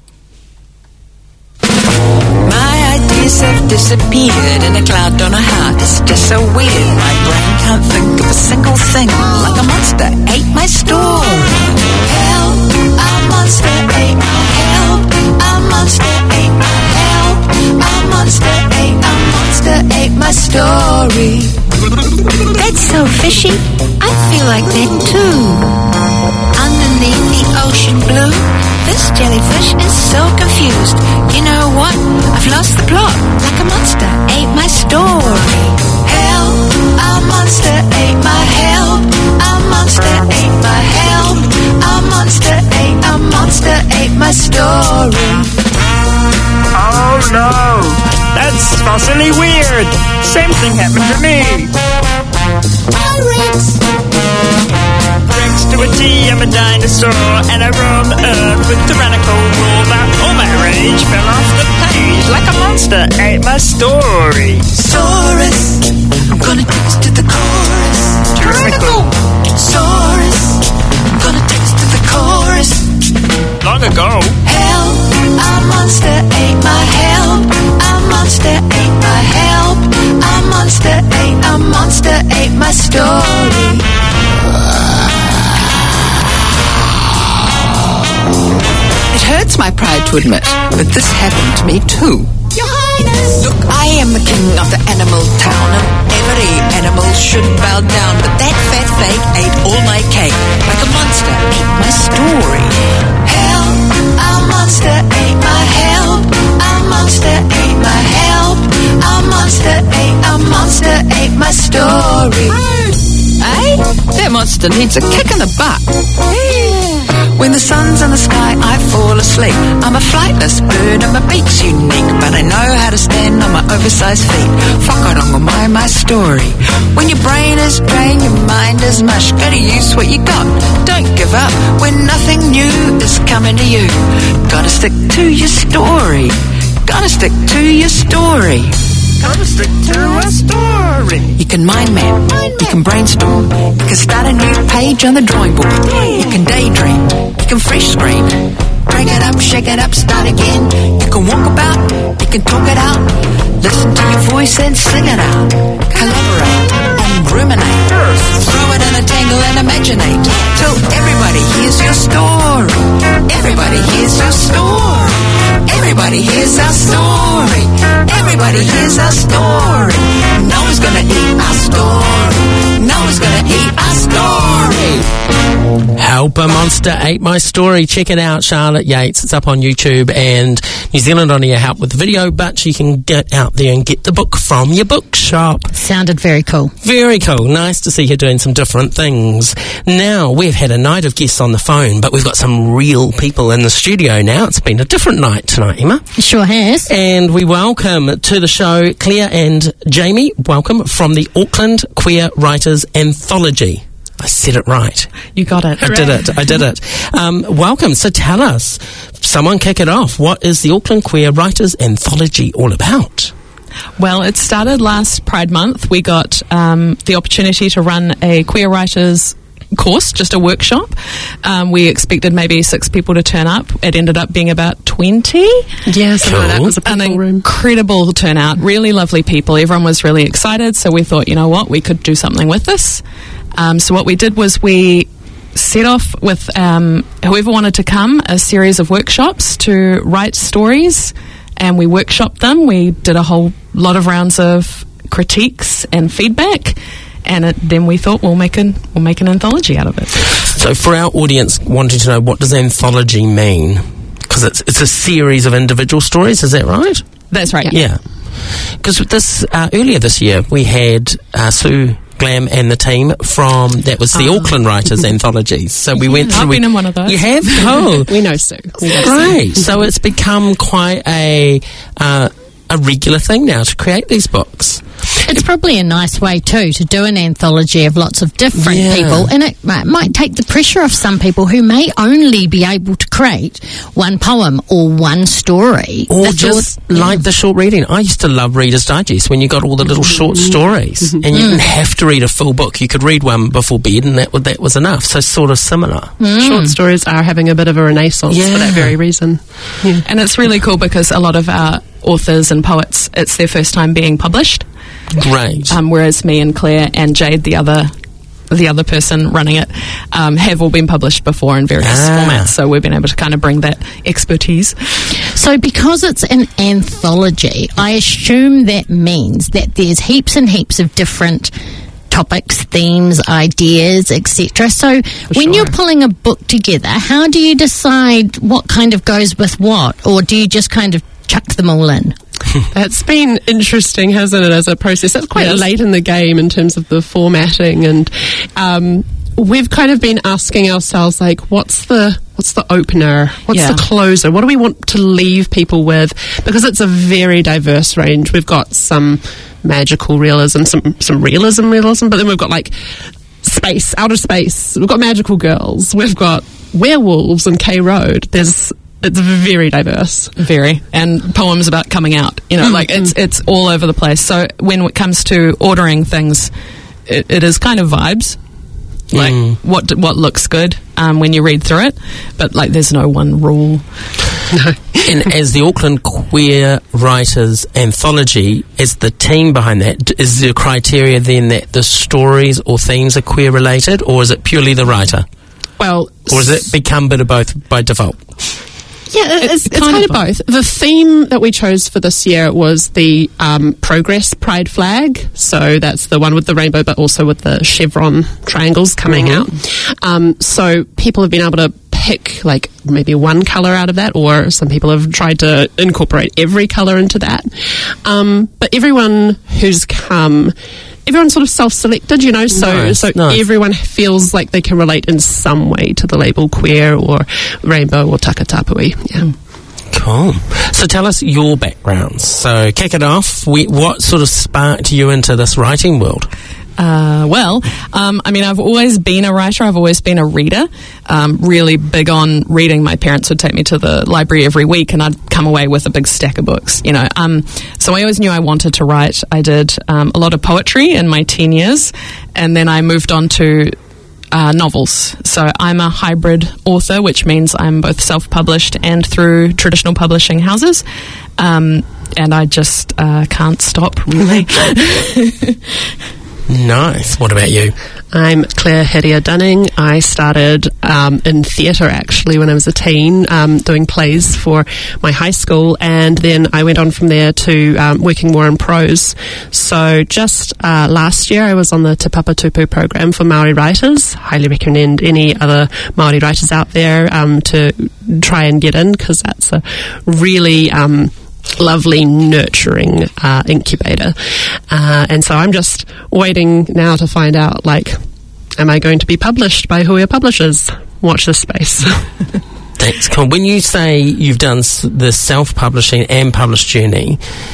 My ideas have disappeared in a cloud on a heart. It's just so weird. My brain can't think of a single thing. Like a monster ate my story. Help, a monster ate my help. A monster ate my help. A monster ate my story. That's so fishy. I feel like that too. Underneath the ocean blue, this jellyfish is so confused. You know what? I've lost the plot. Like a monster ate my story. Help, a monster ate my help. A monster ate my help. A monster really weird. Same thing happened to me. Rex to a T, I'm a dinosaur, and I roam the earth with tyrannical rule. All my rage fell off the page like a monster ate my story. Saurus, I'm gonna take us to the chorus. Tyrannical. Saurus, I'm gonna take us to the chorus. Long ago. Help, a monster ate my help. A monster ate my help. A monster ate my story. It hurts my pride to admit, but this happened to me too. Your Highness! Look, I am the king of the animal town, and every animal should bow down. But that fat fake ate all my cake, like a monster ate my story. Help, a monster ate my help. A monster ate my help. A monster ate my story. Eh? That monster needs a kick in the butt. When the sun's in the sky, I fall asleep. I'm a flightless bird and my beak's unique, but I know how to stand on my oversized feet. Whakarongo my story. When your brain is drained, your mind is mush. Gotta use what you got. Don't give up when nothing new is coming to you. Gotta stick to your story. Gotta stick to your story. Gotta stick to a story. You can mind map, you can brainstorm, you can start a new page on the drawing board. You can daydream, you can fresh screen. Break it up, shake it up, start again. You can walk about, you can talk it out. Listen to your voice and sing it out. Collaborate and ruminate. Throw it in a tangle and imaginate. Till everybody hears your story. Everybody hears your story. Everybody hears our story. Everybody hears our story. No one's gonna eat our story. No one's gonna eat our story. Help, a monster ate my story. Check it out, Charlotte Yates. It's up on YouTube, and New Zealand only help with the video, but you can get out there and get the book from your bookshop. Sounded very cool. Very cool. Nice to see you doing some different things. Now, we've had a night of guests on the phone, but we've got some real people in the studio now. It's been a different night tonight, Emma. It sure has. And we welcome to the show Claire and Jamie. Welcome from the Auckland Queer Writers Anthology. I said it right. You got it. I did it. Welcome. So tell us, someone kick it off. What is the Auckland Queer Writers Anthology all about? Well, it started last Pride Month. We got the opportunity to run a queer writers course, just a workshop. We expected maybe 6 people to turn up. It ended up being about 20. Yes, cool. That was an incredible turnout. Really lovely people. Everyone was really excited. So we thought, you know what, we could do something with this. So what we did was we set off with whoever wanted to come, a series of workshops to write stories, and we workshopped them. We did a whole lot of rounds of critiques and feedback, and then we thought we'll make an anthology out of it. So for our audience wanting to know, what does anthology mean? Because it's a series of individual stories, is that right? That's right. Yeah. Because this earlier this year we had Sue Glam and the team from, that was the Auckland Writers Anthology. So we went through. I've been in one of those. You have? Oh. We know Sue. Great. So it's become quite a regular thing now to create these books. It's probably a nice way too to do an anthology of lots of different people, and it might take the pressure off some people who may only be able to create one poem or one story. Or just like the short reading. I used to love Reader's Digest when you got all the little short stories, and you didn't have to read a full book. You could read one before bed, and that was enough. So sort of similar. Short stories are having a bit of a renaissance for that very reason. Yeah. And it's really cool because a lot of our authors and poets, it's their first time being published. Great. Whereas me and Claire and Jade, the other person running it, have all been published before in various formats. So we've been able to kind of bring that expertise. So because it's an anthology, I assume that means that there's heaps and heaps of different topics, themes, ideas, etc. So when you're pulling a book together, how do you decide what kind of goes with what? Or do you just kind of chuck them all in? It's been interesting, hasn't it, as a process? It's quite late in the game in terms of the formatting, and we've kind of been asking ourselves, like, what's the opener? What's the closer? What do we want to leave people with? Because it's a very diverse range. We've got some magical realism, some realism, but then we've got like space, outer space. We've got magical girls. We've got werewolves and K Road. It's very diverse. Very. And poems about coming out. You know, like it's all over the place. So when it comes to ordering things, it is kind of vibes. Like what looks good when you read through it, but like there's no one rule. No. And as the Auckland Queer Writers Anthology, as the team behind that, is the criteria then that the stories or themes are queer related, or is it purely the writer? Well, or does it become a bit of both by default? Yeah, it's kind of both. The theme that we chose for this year was the Progress Pride flag. So that's the one with the rainbow, but also with the chevron triangles coming out. So people have been able to pick like maybe one colour out of that, or some people have tried to incorporate every colour into that. But everyone who's come, everyone's sort of self-selected, you know, so everyone feels like they can relate in some way to the label queer or rainbow or takatapui. Yeah. Cool. So tell us your backgrounds. So kick it off. What sort of sparked you into this writing world? I mean, I've always been a writer. I've always been a reader. Really big on reading. My parents would take me to the library every week, and I'd come away with a big stack of books. You know, so I always knew I wanted to write. I did a lot of poetry in my teen years, and then I moved on to novels. So I'm a hybrid author, which means I'm both self-published and through traditional publishing houses. And I just can't stop, really. Nice. What about you? I'm Claire Hedia-Dunning. I started in theatre, actually, when I was a teen, doing plays for my high school, and then I went on from there to working more in prose. So just last year, I was on the Te Papa Tupu program for Māori writers. Highly recommend any other Māori writers out there to try and get in, because that's a really lovely, nurturing incubator. And so I'm just waiting now to find out, like, am I going to be published by Huia Publishers? Watch this space. That's cool. When you say you've done the self-publishing and published journey,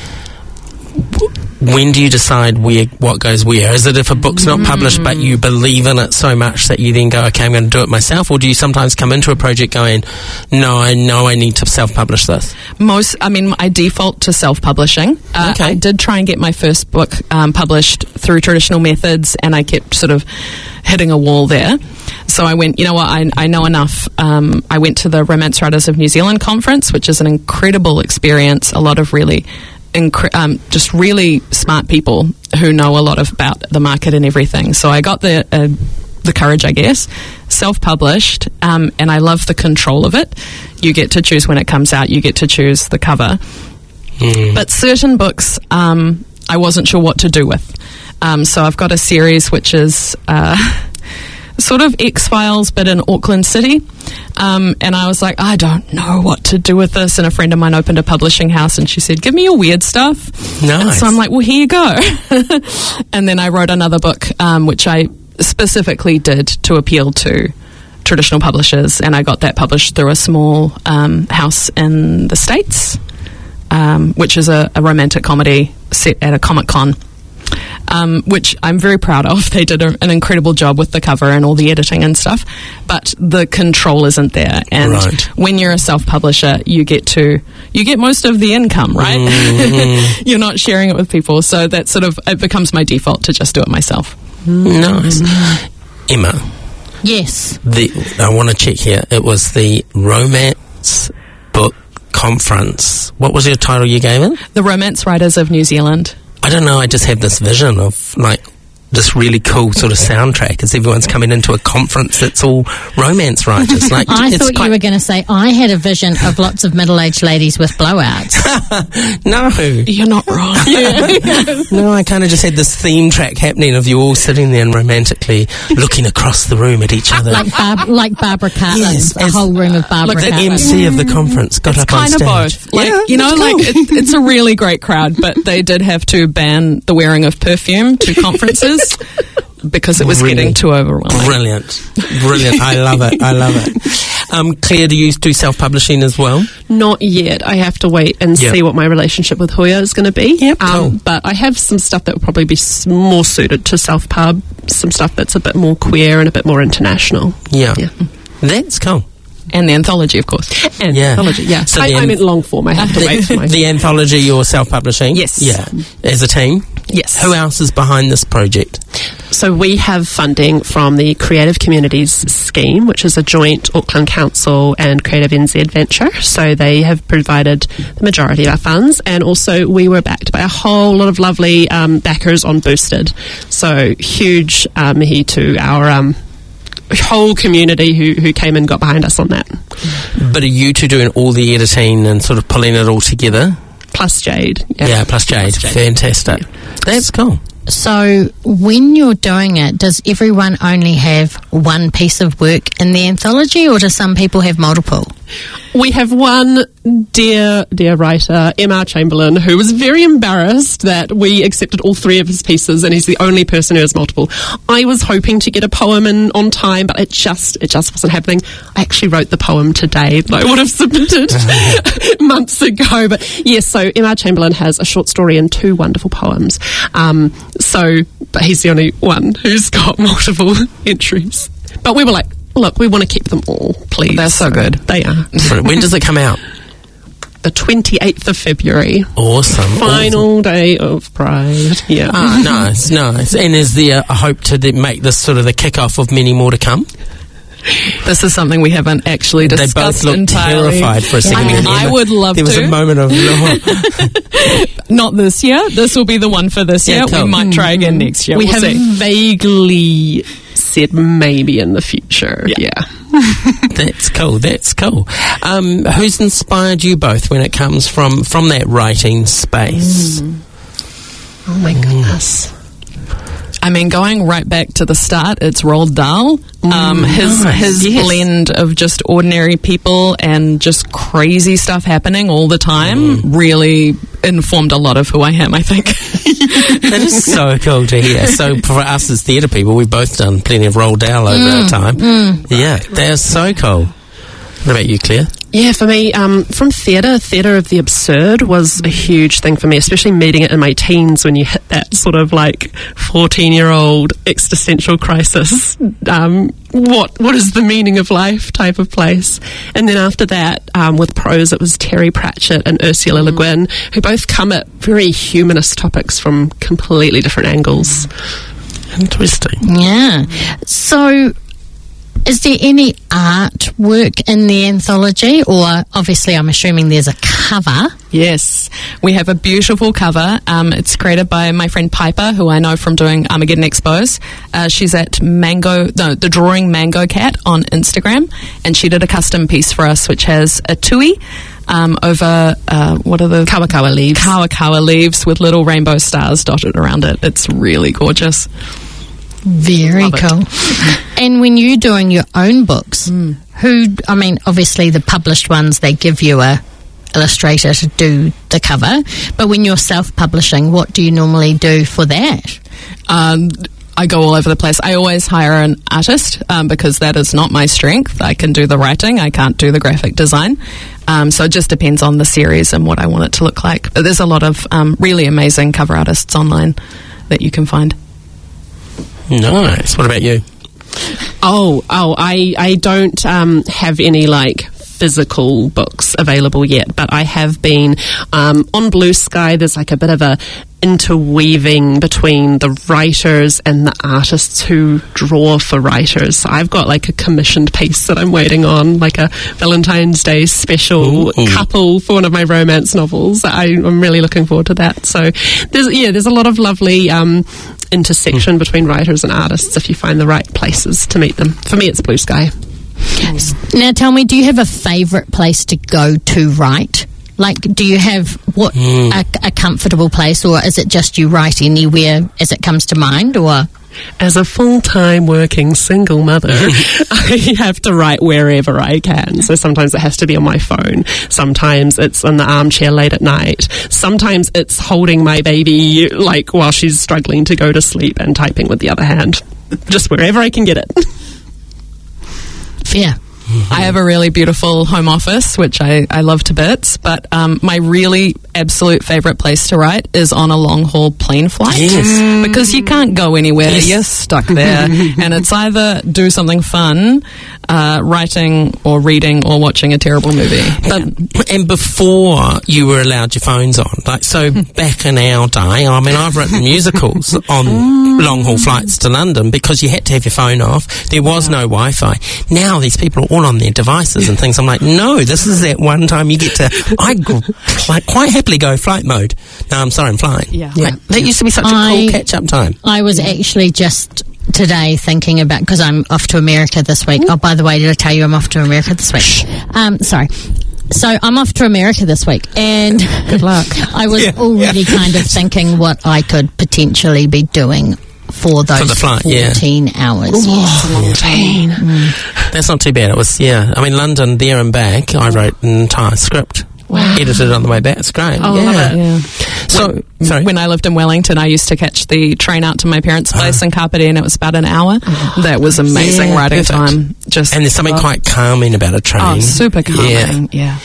when do you decide what goes where? Is it if a book's not published but you believe in it so much that you then go, okay, I'm going to do it myself? Or do you sometimes come into a project going, no, I know I need to self-publish this? I default to self-publishing. Okay. I did try and get my first book published through traditional methods, and I kept sort of hitting a wall there. So I went, you know what, I know enough. I went to the Romance Writers of New Zealand conference, which is an incredible experience. A lot of really just really smart people who know a lot about the market and everything. So I got the courage, I guess, self-published, and I love the control of it. You get to choose when it comes out. You get to choose the cover. But certain books, I wasn't sure what to do with. So I've got a series which is sort of X-Files, but in Auckland City. And I was like, I don't know what to do with this. And a friend of mine opened a publishing house, and she said, give me your weird stuff. Nice. And so I'm like, well, here you go. And then I wrote another book, which I specifically did to appeal to traditional publishers. And I got that published through a small house in the States, which is a romantic comedy set at a Comic-Con. Which I'm very proud of. They did an incredible job with the cover and all the editing and stuff, but the control isn't there. And when you're a self-publisher, you get most of the income, right? You're not sharing it with people, so that it becomes my default to just do it myself. Nice. Emma. Yes. I want to check here. It was the Romance Book Conference. What was your title you gave it? The Romance Writers of New Zealand. I don't know, I just have this vision of, like, this really cool sort of soundtrack as everyone's coming into a conference that's all romance writers. Like, I thought you were going to say, I had a vision of lots of middle-aged ladies with blowouts. No. You're not wrong. No, I kind of just had this theme track happening of you all sitting there and romantically looking across the room at each other. Like Barbara Cartland, yes, a whole room of Barbara Cartland. The MC of the conference got up on stage. It's kind of both. Like, it's a really great crowd, but they did have to ban the wearing of perfume to conferences. because it was getting too overwhelming. Brilliant. I love it. Claire, do you do self-publishing as well? Not yet. I have to wait and see what my relationship with Hoya is going to be. Yep, cool. But I have some stuff that will probably be more suited to self-pub, some stuff that's a bit more queer and a bit more international. Yeah. That's cool. And the anthology, of course. And the anthology, yeah. So I meant long form. I have to wait for my... The anthology you're self-publishing? Yes. Yeah. As a team? Yes. Who else is behind this project? So we have funding from the Creative Communities Scheme, which is a joint Auckland Council and Creative NZ venture. So they have provided the majority of our funds, and also we were backed by a whole lot of lovely backers on Boosted. So huge mihi to our... whole community who came and got behind us on that. But are you two doing all the editing and sort of pulling it all together? Plus Jade. Yeah, plus Jade. Fantastic. Yeah. That's cool. So when you're doing it, does everyone only have one piece of work in the anthology, or do some people have multiple? We have one dear writer, M.R. Chamberlain, who was very embarrassed that we accepted all three of his pieces, and he's the only person who has multiple. I was hoping to get a poem in on time, but it just wasn't happening. I actually wrote the poem today that I would have submitted months ago. But yes, so M.R. Chamberlain has a short story and 2 wonderful poems. But he's the only one who's got multiple entries. But we were like, look, we want to keep them all, please. They're so good. They are. When does it come out? The 28th of February. Awesome. Final day of Pride. Yeah. Nice. And is there a hope to make this sort of the kick-off of many more to come? This is something we haven't actually discussed. They both looked entirely. terrified for a second. I would love to. There was a moment of not this year. This will be the one for this year. Cool. We might try again next year. We we'll have see. vaguely said maybe in the future. Yeah. That's cool. Who's inspired you both when it comes from that writing space? Oh my goodness. I mean, going right back to the start, it's Roald Dahl. His blend of just ordinary people and just crazy stuff happening all the time really informed a lot of who I am, I think. That is so cool to hear. So for us as theatre people, we've both done plenty of Roald Dahl over our time. Yeah, they're so cool. What about you, Claire? Yeah, for me, from theatre of the absurd was a huge thing for me, especially meeting it in my teens when you hit that sort of like 14-year-old existential crisis. What is the meaning of life type of place? And then after that, with prose, it was Terry Pratchett and Ursula Le Guin, who both come at very humanist topics from completely different angles. Interesting. Yeah. So... is there any artwork in the anthology, or obviously I'm assuming there's a cover? Yes, we have a beautiful cover. It's created by my friend Piper, who I know from doing Armageddon Expos. She's at the Drawing Mango Cat on Instagram, and she did a custom piece for us, which has a tui over what are the kawakawa leaves? Kawakawa leaves with little rainbow stars dotted around it. It's really gorgeous. Very cool. And when you're doing your own books, obviously the published ones, they give you a illustrator to do the cover, but when you're self-publishing, what do you normally do for that? I go all over the place. I always hire an artist because that is not my strength. I can do the writing. I can't do the graphic design. So it just depends on the series and what I want it to look like. But there's a lot of really amazing cover artists online that you can find. Nice. What about you? I don't have any physical books available yet, but I have been on Blue Sky. There's a bit of a interweaving between the writers and the artists who draw for writers. So I've got a commissioned piece that I'm waiting on, a Valentine's Day special couple for one of my romance novels. I'm really looking forward to that. So there's a lot of lovely intersection between writers and artists if you find the right places to meet them. For me, it's Blue Sky. Now tell me, do you have a favourite place to go to write? Do you have a comfortable place, or is it just you write anywhere as it comes to mind, or...? as a full-time working single mother, I have to write wherever I can. So sometimes it has to be on my phone. Sometimes it's in the armchair late at night. Sometimes it's holding my baby, like, while she's struggling to go to sleep and typing with the other hand. Just wherever I can get it. Yeah. I have a really beautiful home office, which I love to bits, but my really absolute favourite place to write is on a long-haul plane flight. Yes. Because you can't go anywhere. Yes. You're stuck there. And it's either do something fun, writing or reading or watching a terrible movie. And before you were allowed your phones on, like, so back in our day, I mean, I've written musicals on long-haul flights to London because you had to have your phone off. There was no Wi-Fi. Now these people are all on their devices and things. I'm like, no, this is that one time you get to, quite happily go flight mode. No, I'm sorry, I'm flying. Yeah. That used to be such a cool catch-up time. I was actually just today thinking about, because I'm off to America this week. Oh, by the way, did I tell you I'm off to America this week? Sorry. So I'm off to America this week, and good luck. I was already kind of thinking what I could potentially be doing for those 14 hours. Oh, 14. That's not too bad. It was, I mean, London, there and back, I wrote an entire script. Wow. Edited on the way back. It's great. Oh, love it. Yeah. So, when I lived in Wellington, I used to catch the train out to my parents' place in Kapiti, and it was about an hour. That was amazing writing time. And there's something quite calming about a train. Oh, super calming. Yeah.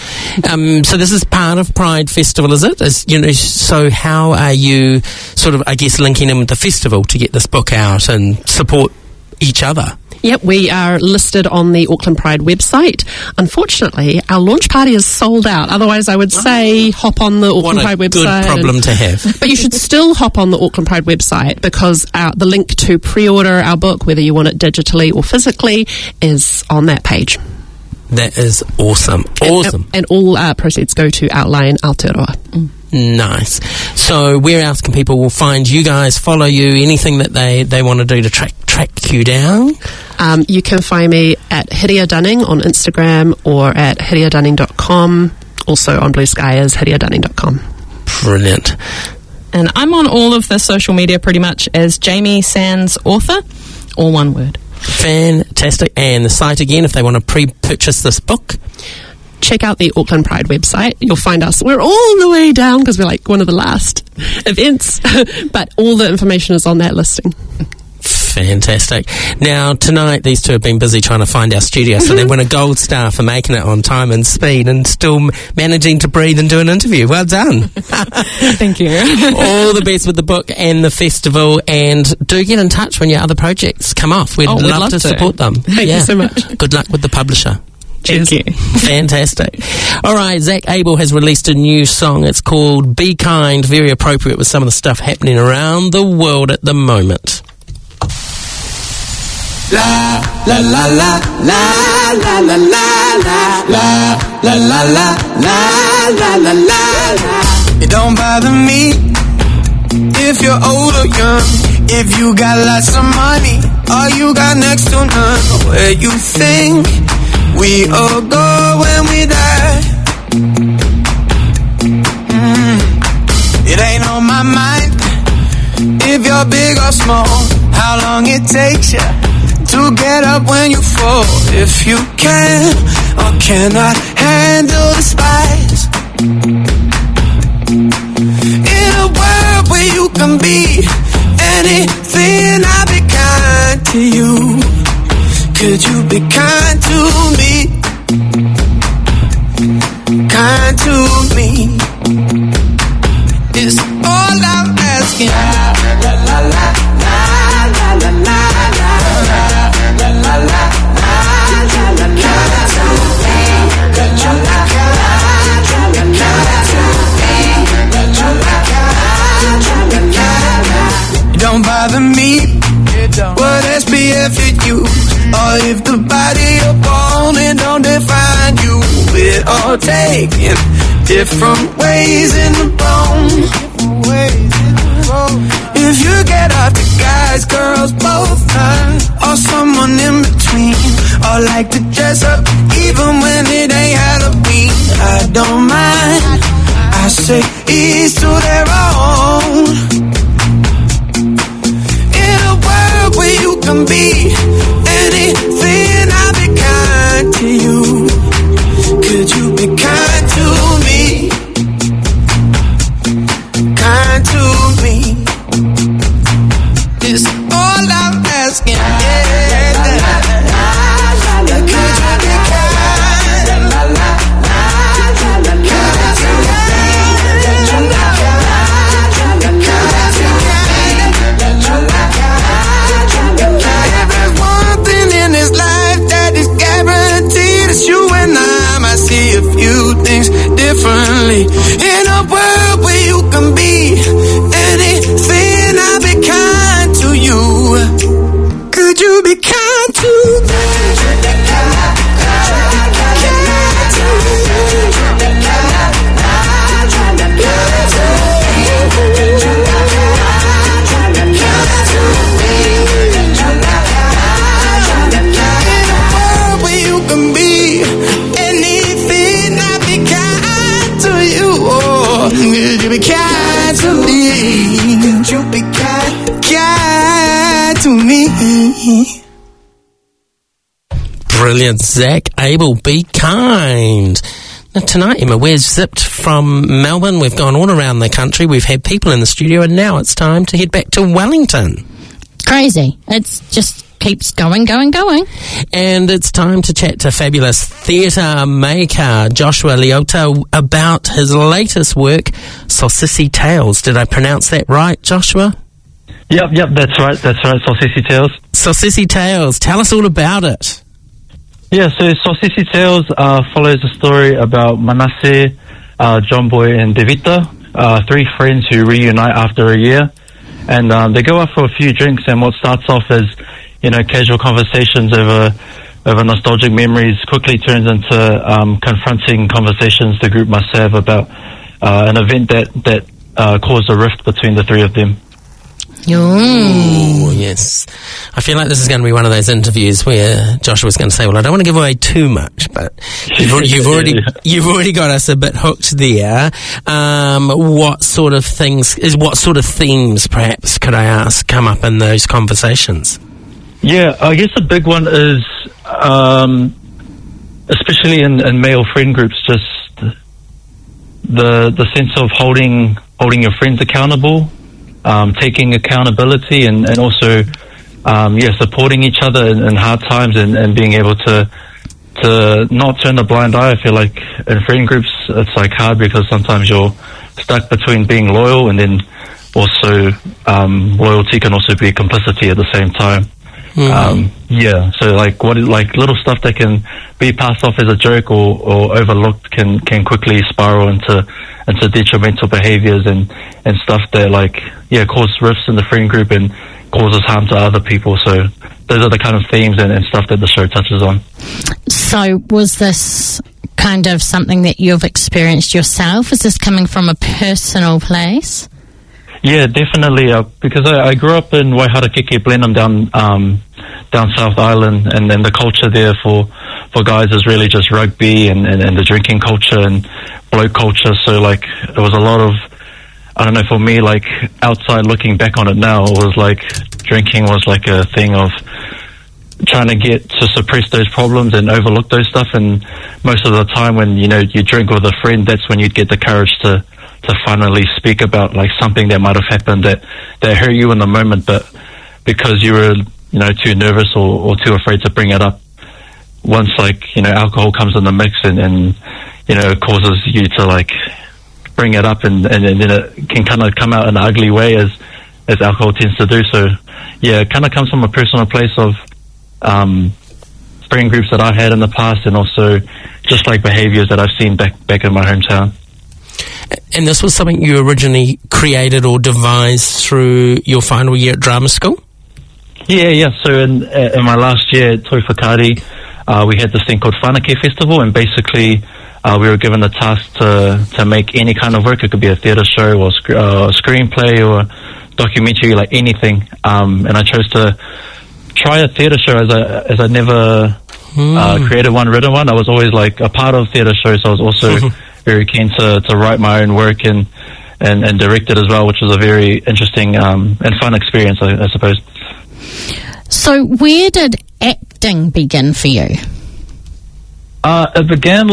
So this is part of Pride Festival, is it? So how are you sort of, I guess, linking in with the festival to get this book out and support each other? Yep, we are listed on the Auckland Pride website. Unfortunately, our launch party is sold out. Otherwise, I would say hop on the Auckland Pride website. What a good problem to have. But you should still hop on the Auckland Pride website because the link to pre-order our book, whether you want it digitally or physically, is on that page. That is awesome. Awesome. And all proceeds go to Outline Aotearoa. Nice. So where else can people find you guys, follow you, anything that they want to do to track you down? You can find me at Hiria Dunning on Instagram or at hiriadunning.com. Also on Blue Sky is hiriadunning.com. Brilliant. And I'm on all of the social media pretty much as Jamie Sands Author, all one word. Fantastic. And the site again, if they want to pre-purchase this book? Check out the Auckland Pride website. You'll find us. We're all the way down because we're like one of the last events. But all the information is on that listing. Fantastic. Now, tonight, these two have been busy trying to find our studio, so they win a gold star for making it on time and speed and still managing to breathe and do an interview. Well done. Thank you. All the best with the book and the festival, and do get in touch when your other projects come off. We'd love to support them. Thank you so much. Good luck with the publisher. Cheers. Thank you. Fantastic. All right, Zach Abel has released a new song. It's called Be Kind, very appropriate with some of the stuff happening around the world at the moment. La la la la la la la la la la la la la la la. It don't bother me if you're old or young, if you got lots of money or you got next to none. Where you think we all go when we die? It ain't on my mind if you're big or small, how long it takes you to get up when you fall. If you can or cannot handle the spice, in a world where you can be anything, I'll be kind to you. Could you be kind to me? Kind to me. It's all I'm asking. La la la la la la la la la la. Don't bother me what SPF it you, or if the body you're born in don't define you. We're all taking different ways in the bone. If you get off the guys, girls, both none, or someone in between, or like to dress up even when it ain't Halloween, I don't mind. I say each to their own. In a world Brilliant. Zach Abel, Be Kind. Now tonight, Emma, we're zipped from Melbourne. We've gone all around the country. We've had people in the studio, and now it's time to head back to Wellington. Crazy. It's just keeps going. And it's time to chat to fabulous theatre maker Joshua Leota about his latest work, Sausissy Tales. Did I pronounce that right, Joshua? Yep, that's right, Sausissy Tales. Sausissy Tales, tell us all about it. Yeah, so Sausissy Tales follows a story about Manasseh, John Boy and Devita, three friends who reunite after a year. And they go out for a few drinks, and what starts off as, casual conversations over nostalgic memories quickly turns into confronting conversations the group must have about an event that caused a rift between the three of them. Ooh, yes. I feel like this is going to be one of those interviews where Joshua's going to say, well, I don't want to give away too much, but you've already got us a bit hooked there. What sort of themes, perhaps, could I ask, come up in those conversations? Yeah, I guess a big one is, especially in male friend groups, just the sense of holding your friends accountable. Taking accountability and also supporting each other in hard times and being able to not turn a blind eye. I feel like in friend groups it's like hard because sometimes you're stuck between being loyal and then also loyalty can also be complicity at the same time. So like little stuff that can be passed off as a joke or overlooked can quickly spiral into detrimental behaviors and stuff that cause rifts in the friend group and causes harm to other people. So those are the kind of themes and stuff that the show touches on. So was this kind of something that you've experienced yourself? Is this coming from a personal place? Yeah, definitely. Because I grew up in Waiharakeke, Blenheim, down South Island, and then the culture there for guys is really just rugby and the drinking culture and bloke culture. So it was a lot of, I don't know, for me, outside looking back on it now, it was like drinking was like a thing of trying to get to suppress those problems and overlook those stuff. And most of the time when you drink with a friend, that's when you'd get the courage to finally speak about something that might have happened that hurt you in the moment, but because you were too nervous or too afraid to bring it up, once alcohol comes in the mix and it causes you to bring it up and then it can kind of come out in an ugly way as alcohol tends to do. So yeah, it kind of comes from a personal place of friend groups that I had in the past and also just behaviors that I've seen back in my hometown. And this was something you originally created or devised through your final year at drama school? Yeah. So in my last year at Toi Whakaari, we had this thing called Whanake Festival, and basically we were given the task to make any kind of work. It could be a theatre show or a screenplay or documentary, anything. And I chose to try a theatre show as I never created one, written one. I was always a part of theatre shows, so I was also very keen to write my own work and direct it as well, which was a very interesting and fun experience, I suppose. So where did acting begin for you? It began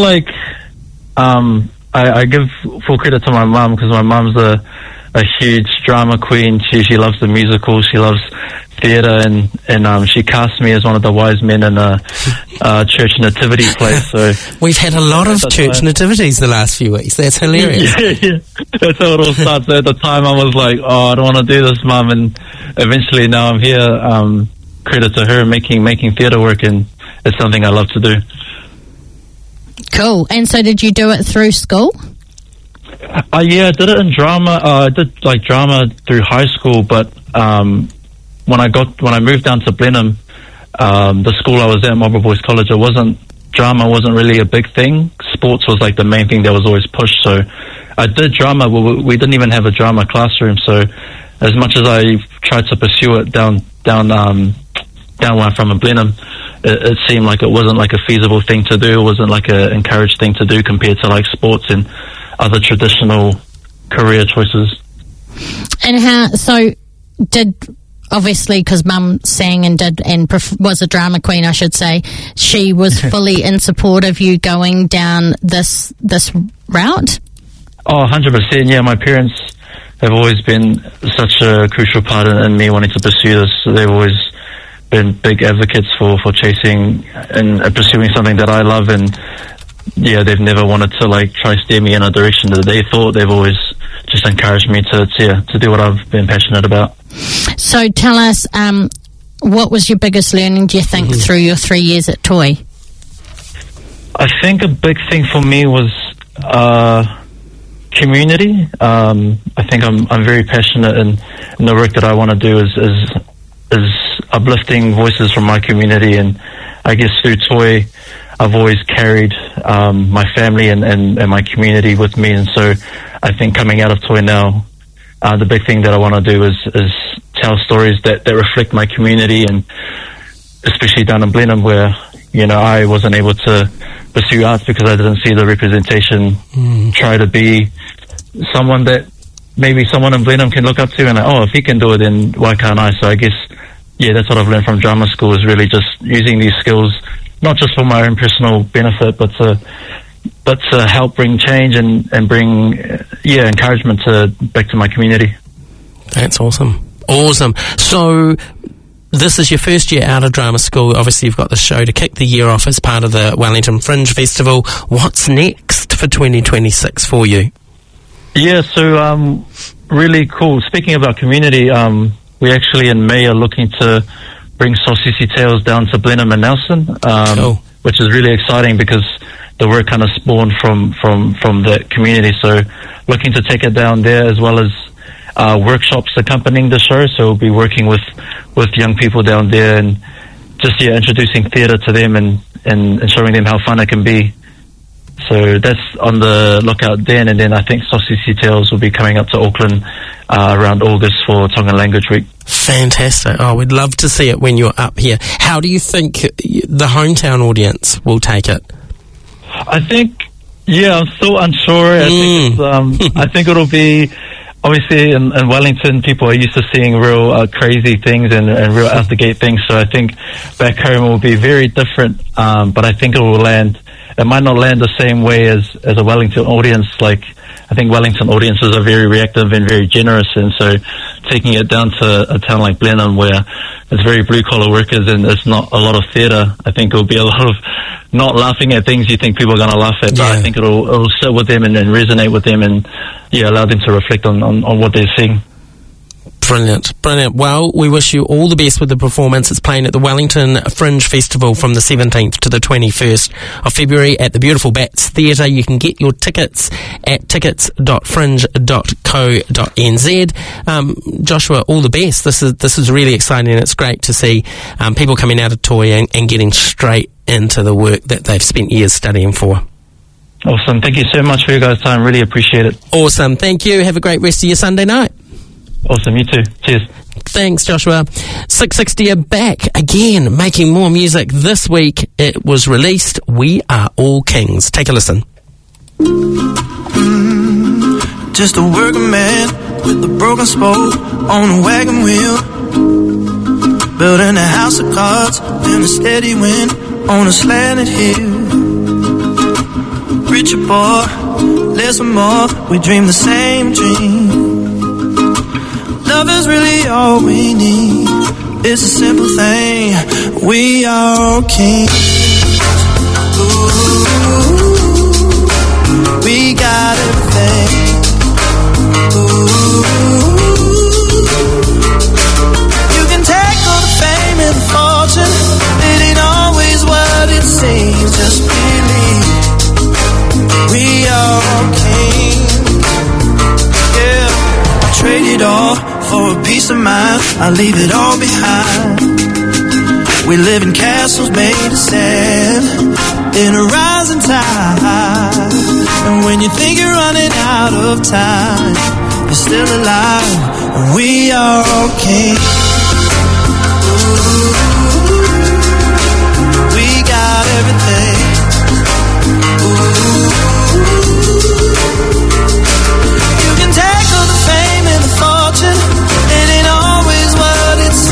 I give full credit to my mum because my mum's a huge drama queen. She loves the musical, she loves theatre, and she cast me as one of the wise men in a church nativity play. So we've had a lot of church nativities the last few weeks. That's hilarious. Yeah. That's how it all starts. So at the time I was like, I don't want to do this, Mum, and eventually now I'm here. Credit to her making theatre work, and it's something I love to do. Cool. And so did you do it through school? Yeah, I did it in drama. I did drama through high school, but when I moved down to Blenheim, the school I was at, Marlborough Boys College, drama wasn't really a big thing. Sports was the main thing that was always pushed. So I did drama. We didn't even have a drama classroom. So as much as I tried to pursue it down where I'm from in Blenheim, it seemed like it wasn't a feasible thing to do. It wasn't an encouraged thing to do compared to sports and other traditional career choices. And obviously, because Mum sang and was a drama queen, I should say, she was fully in support of you going down this route? Oh, 100%. Yeah, my parents have always been such a crucial part in me wanting to pursue this. They've always been big advocates for chasing and pursuing something that I love, and yeah, they've never wanted to like try steer me in a direction that they thought. They've always just encouraged me to do what I've been passionate about. So tell us, what was your biggest learning, do you think, through your 3 years at Toi? I think a big thing for me was community. I think I'm very passionate in the work that I want to do is uplifting voices from my community, and I guess through Toi I've always carried my family and my community with me, and so I think coming out of Toi now, the big thing that I want to do is tell stories that reflect my community, and especially down in Blenheim where, you know, I wasn't able to pursue arts because I didn't see the representation. Try to be someone that maybe someone in Blenheim can look up to, and if he can do it, then why can't I? So I guess, yeah, that's what I've learned from drama school, is really just using these skills, not just for my own personal benefit, but to help bring change and bring, encouragement back to my community. That's awesome. Awesome. So this is your first year out of drama school. Obviously, you've got the show to kick the year off as part of the Wellington Fringe Festival. What's next for 2026 for you? Yeah, so really cool. Speaking about community, we actually in May are looking to bring Sausage Tales down to Blenheim and Nelson, which is really exciting because the work kind of spawned from that community. So looking to take it down there, as well as workshops accompanying the show. So we'll be working with young people down there and just introducing theatre to them and showing them how fun it can be. So that's on the lookout then, and then I think Sausage Tales will be coming up to Auckland around August for Tongan Language Week. Fantastic. Oh, we'd love to see it when you're up here. How do you think the hometown audience will take it? I think, I'm still unsure. I think it'll be, obviously in Wellington, people are used to seeing real crazy things and real out the gate things, so I think back home it will be very different, but I think it will land. It might not land the same way as a Wellington audience. Like, I think Wellington audiences are very reactive and very generous, and so taking it down to a town like Blenheim where it's very blue-collar workers and there's not a lot of theatre, I think it'll be a lot of not laughing at things you think people are going to laugh at, but I think it'll sit with them and resonate with them and allow them to reflect on what they're seeing. Brilliant. Well, we wish you all the best with the performance. It's playing at the Wellington Fringe Festival from the 17th to the 21st of February at the beautiful Bats Theatre. You can get your tickets at tickets.fringe.co.nz. Joshua, all the best. This is really exciting, and it's great to see people coming out of Toi and getting straight into the work that they've spent years studying for. Awesome. Thank you so much for your guys' time. Really appreciate it. Awesome. Thank you. Have a great rest of your Sunday night. Awesome, you too. Cheers. Thanks, Joshua. 660 are back again, making more music. This week it was released, We Are All Kings. Take a listen. Just a working man with a broken spoke on a wagon wheel, building a house of cards in a steady wind on a slanted hill. Richer boy, less and more, we dream the same dream. Love is really all we need. It's a simple thing. We are all kings. Ooh, we got everything. Ooh, you can take all the fame and the fortune. It ain't always what it seems. Just believe. We are all kings. Yeah, I trade it all for a peace of mind. I leave it all behind. We live in castles made of sand in a rising tide. And when you think you're running out of time, you're still alive. And we are all kings. Ooh, we got everything. Ooh, you can take all the fame and the fortune. It ain't always what it seems.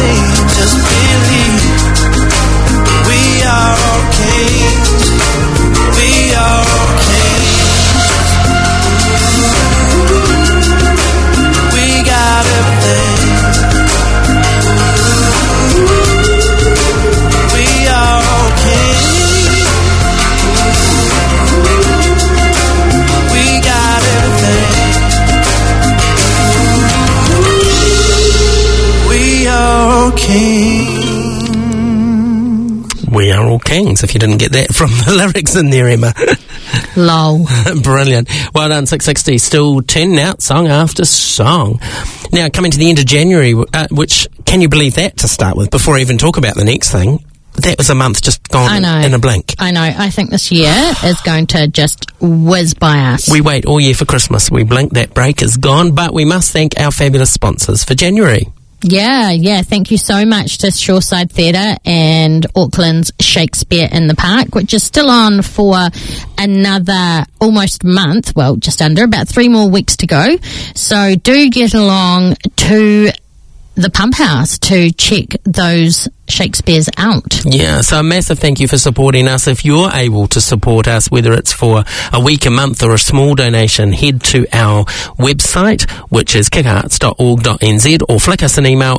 Kings, if you didn't get that from the lyrics in there, Emma. Lol. Brilliant. Well done, 660. Still turning out song after song. Now, coming to the end of January, which, can you believe that to start with, before I even talk about the next thing? That was a month just gone in a blink. I know. I think this year is going to just whiz by us. We wait all year for Christmas. We blink, that break is gone. But we must thank our fabulous sponsors for January. Yeah. Thank you so much to Shoreside Theatre and Auckland's Shakespeare in the Park, which is still on for another almost month. Well, just under, about 3 more weeks to go. So do get along to the Pump House to check those Shakespeare's out. Yeah, so a massive thank you for supporting us. If you're able to support us, whether it's for a week, a month, or a small donation, head to our website, which is kickarts.org.nz, or flick us an email,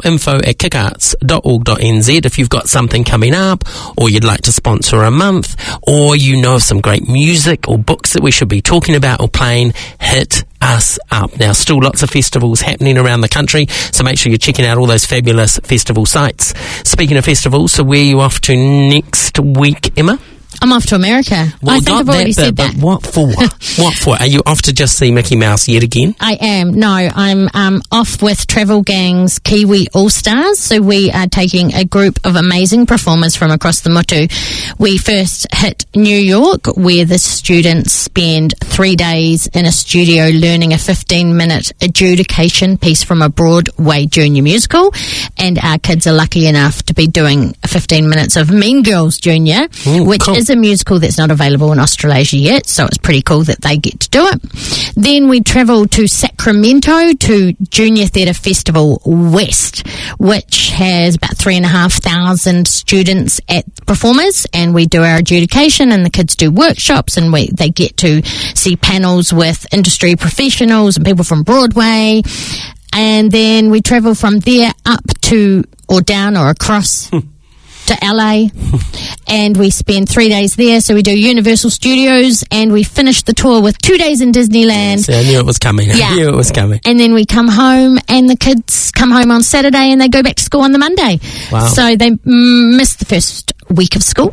info@kickarts.org.nz, if you've got something coming up, or you'd like to sponsor a month, or you know of some great music or books that we should be talking about or playing, hit us up. Now, still lots of festivals happening around the country, so make sure you're checking out all those fabulous festival sites. Speaking of festivals, so where are you off to next week, Emma? I'm off to America. Well, I think I've already said that. But what for? What for? Are you off to just see Mickey Mouse yet again? I am. No, I'm off with Travel Gang's Kiwi All-Stars. So we are taking a group of amazing performers from across the Motu. We first hit New York, where the students spend 3 days in a studio learning a 15-minute adjudication piece from a Broadway junior musical. And our kids are lucky enough to be doing 15 minutes of Mean Girls Junior, which cool. is a musical that's not available in Australasia yet, so it's pretty cool that they get to do it. Then we travel to Sacramento to Junior Theatre Festival West, which has about 3,500 students at performers, and we do our adjudication, and the kids do workshops, and they get to see panels with industry professionals and people from Broadway. And then we travel from there up to, or down or across to LA, and we spend 3 days there. So we do Universal Studios, and we finish the tour with 2 days in Disneyland. See, I knew it was coming. Yeah. I knew it was coming. And then we come home, and the kids come home on Saturday, and they go back to school on the Monday. Wow. So they miss the first week of school,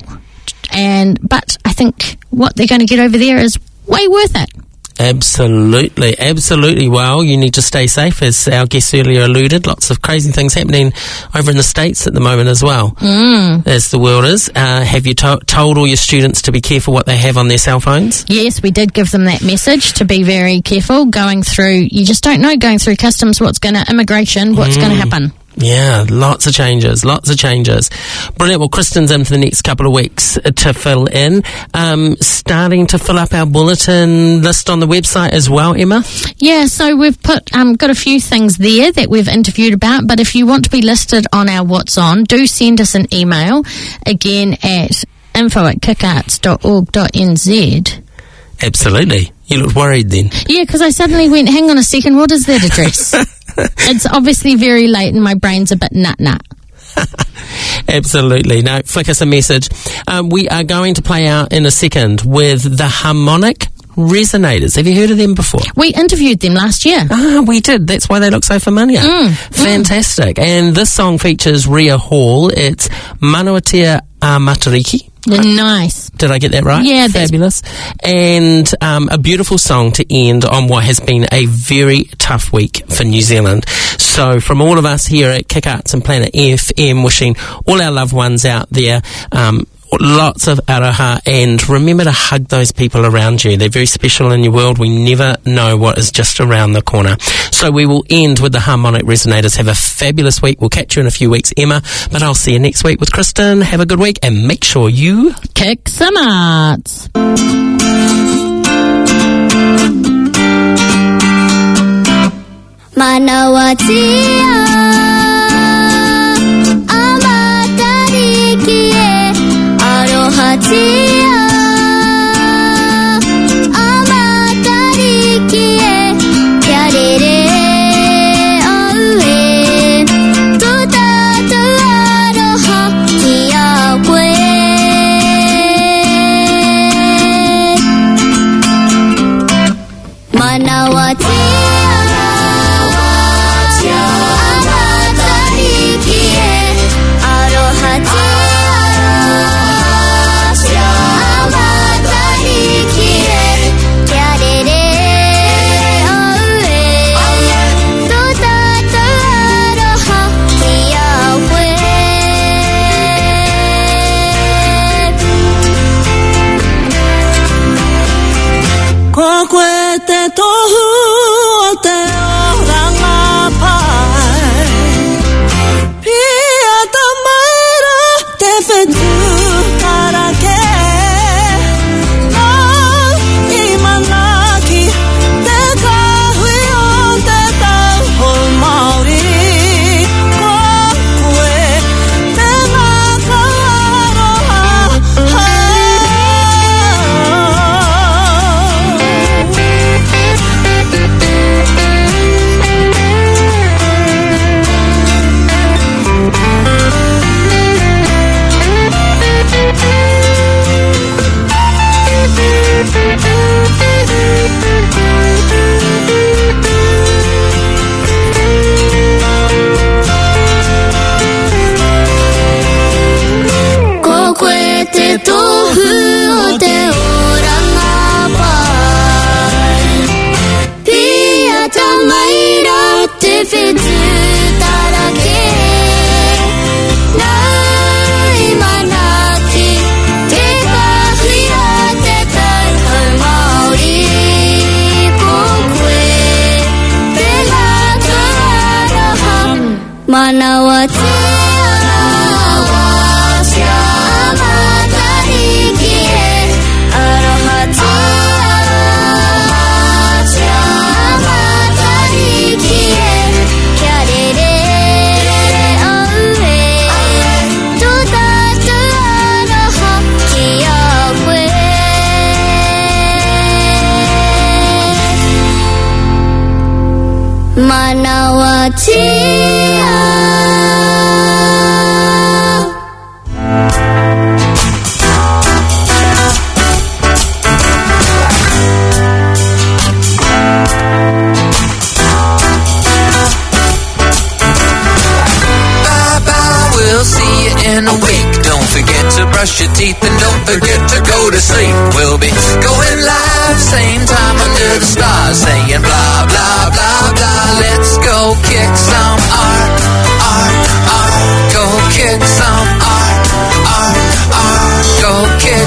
but I think what they're going to get over there is way worth it. Absolutely. Well, you need to stay safe, as our guest earlier alluded. Lots of crazy things happening over in the States at the moment as well, as the world is. Have you told all your students to be careful what they have on their cell phones? Yes, we did give them that message to be very careful going through. You just don't know going through customs immigration, what's going to happen. Yeah, lots of changes. Brilliant. Well, Kristen's in for the next couple of weeks to fill in. Starting to fill up our bulletin list on the website as well, Emma? Yeah, so we've got a few things there that we've interviewed about, but if you want to be listed on our What's On, do send us an email, again at info@kickarts.org.nz. Absolutely. You looked worried then. Yeah, because I suddenly went, hang on a second, what is that address? It's obviously very late and my brain's a bit nut. Absolutely. No, flick us a message. We are going to play out in a second with the Harmonic Resonators. Have you heard of them before? We interviewed them last year. We did. That's why they look so familiar. Fantastic. And this song features Rhea Hall. It's Manuatea Matariki. Nice. Did I get that right? Yeah. Fabulous. And a beautiful song to end on what has been a very tough week for New Zealand. So from all of us here at Kick Arts and Planet FM, wishing all our loved ones out there lots of aroha, and remember to hug those people around you. They're very special in your world. We never know what is just around the corner. So we will end with the Harmonic Resonators. Have a fabulous week. We'll catch you in a few weeks, Emma, but I'll see you next week with Kristen. Have a good week, and make sure you kick some arts. Coquete tohu te orang apai Pia tamaira te fetu karake Na imanaki te kahui on te tau hol mauri Kokue te makaroha Coquete tohu o te orang apai Pia tamaira te whetu tarake Nai manaki te kahia te tauhau Māori Kokue te lata araha Manawa te arawa sia matariki he Aroha te arawa sia matariki he Kia rere aue Tu tatu araha ki a koe Manawa te in a week. Don't forget to brush your teeth and don't forget to go to sleep. We'll be going live same time under the stars, saying blah blah blah blah. Let's go kick some art, art, art. Go kick some art, art, art. Go kick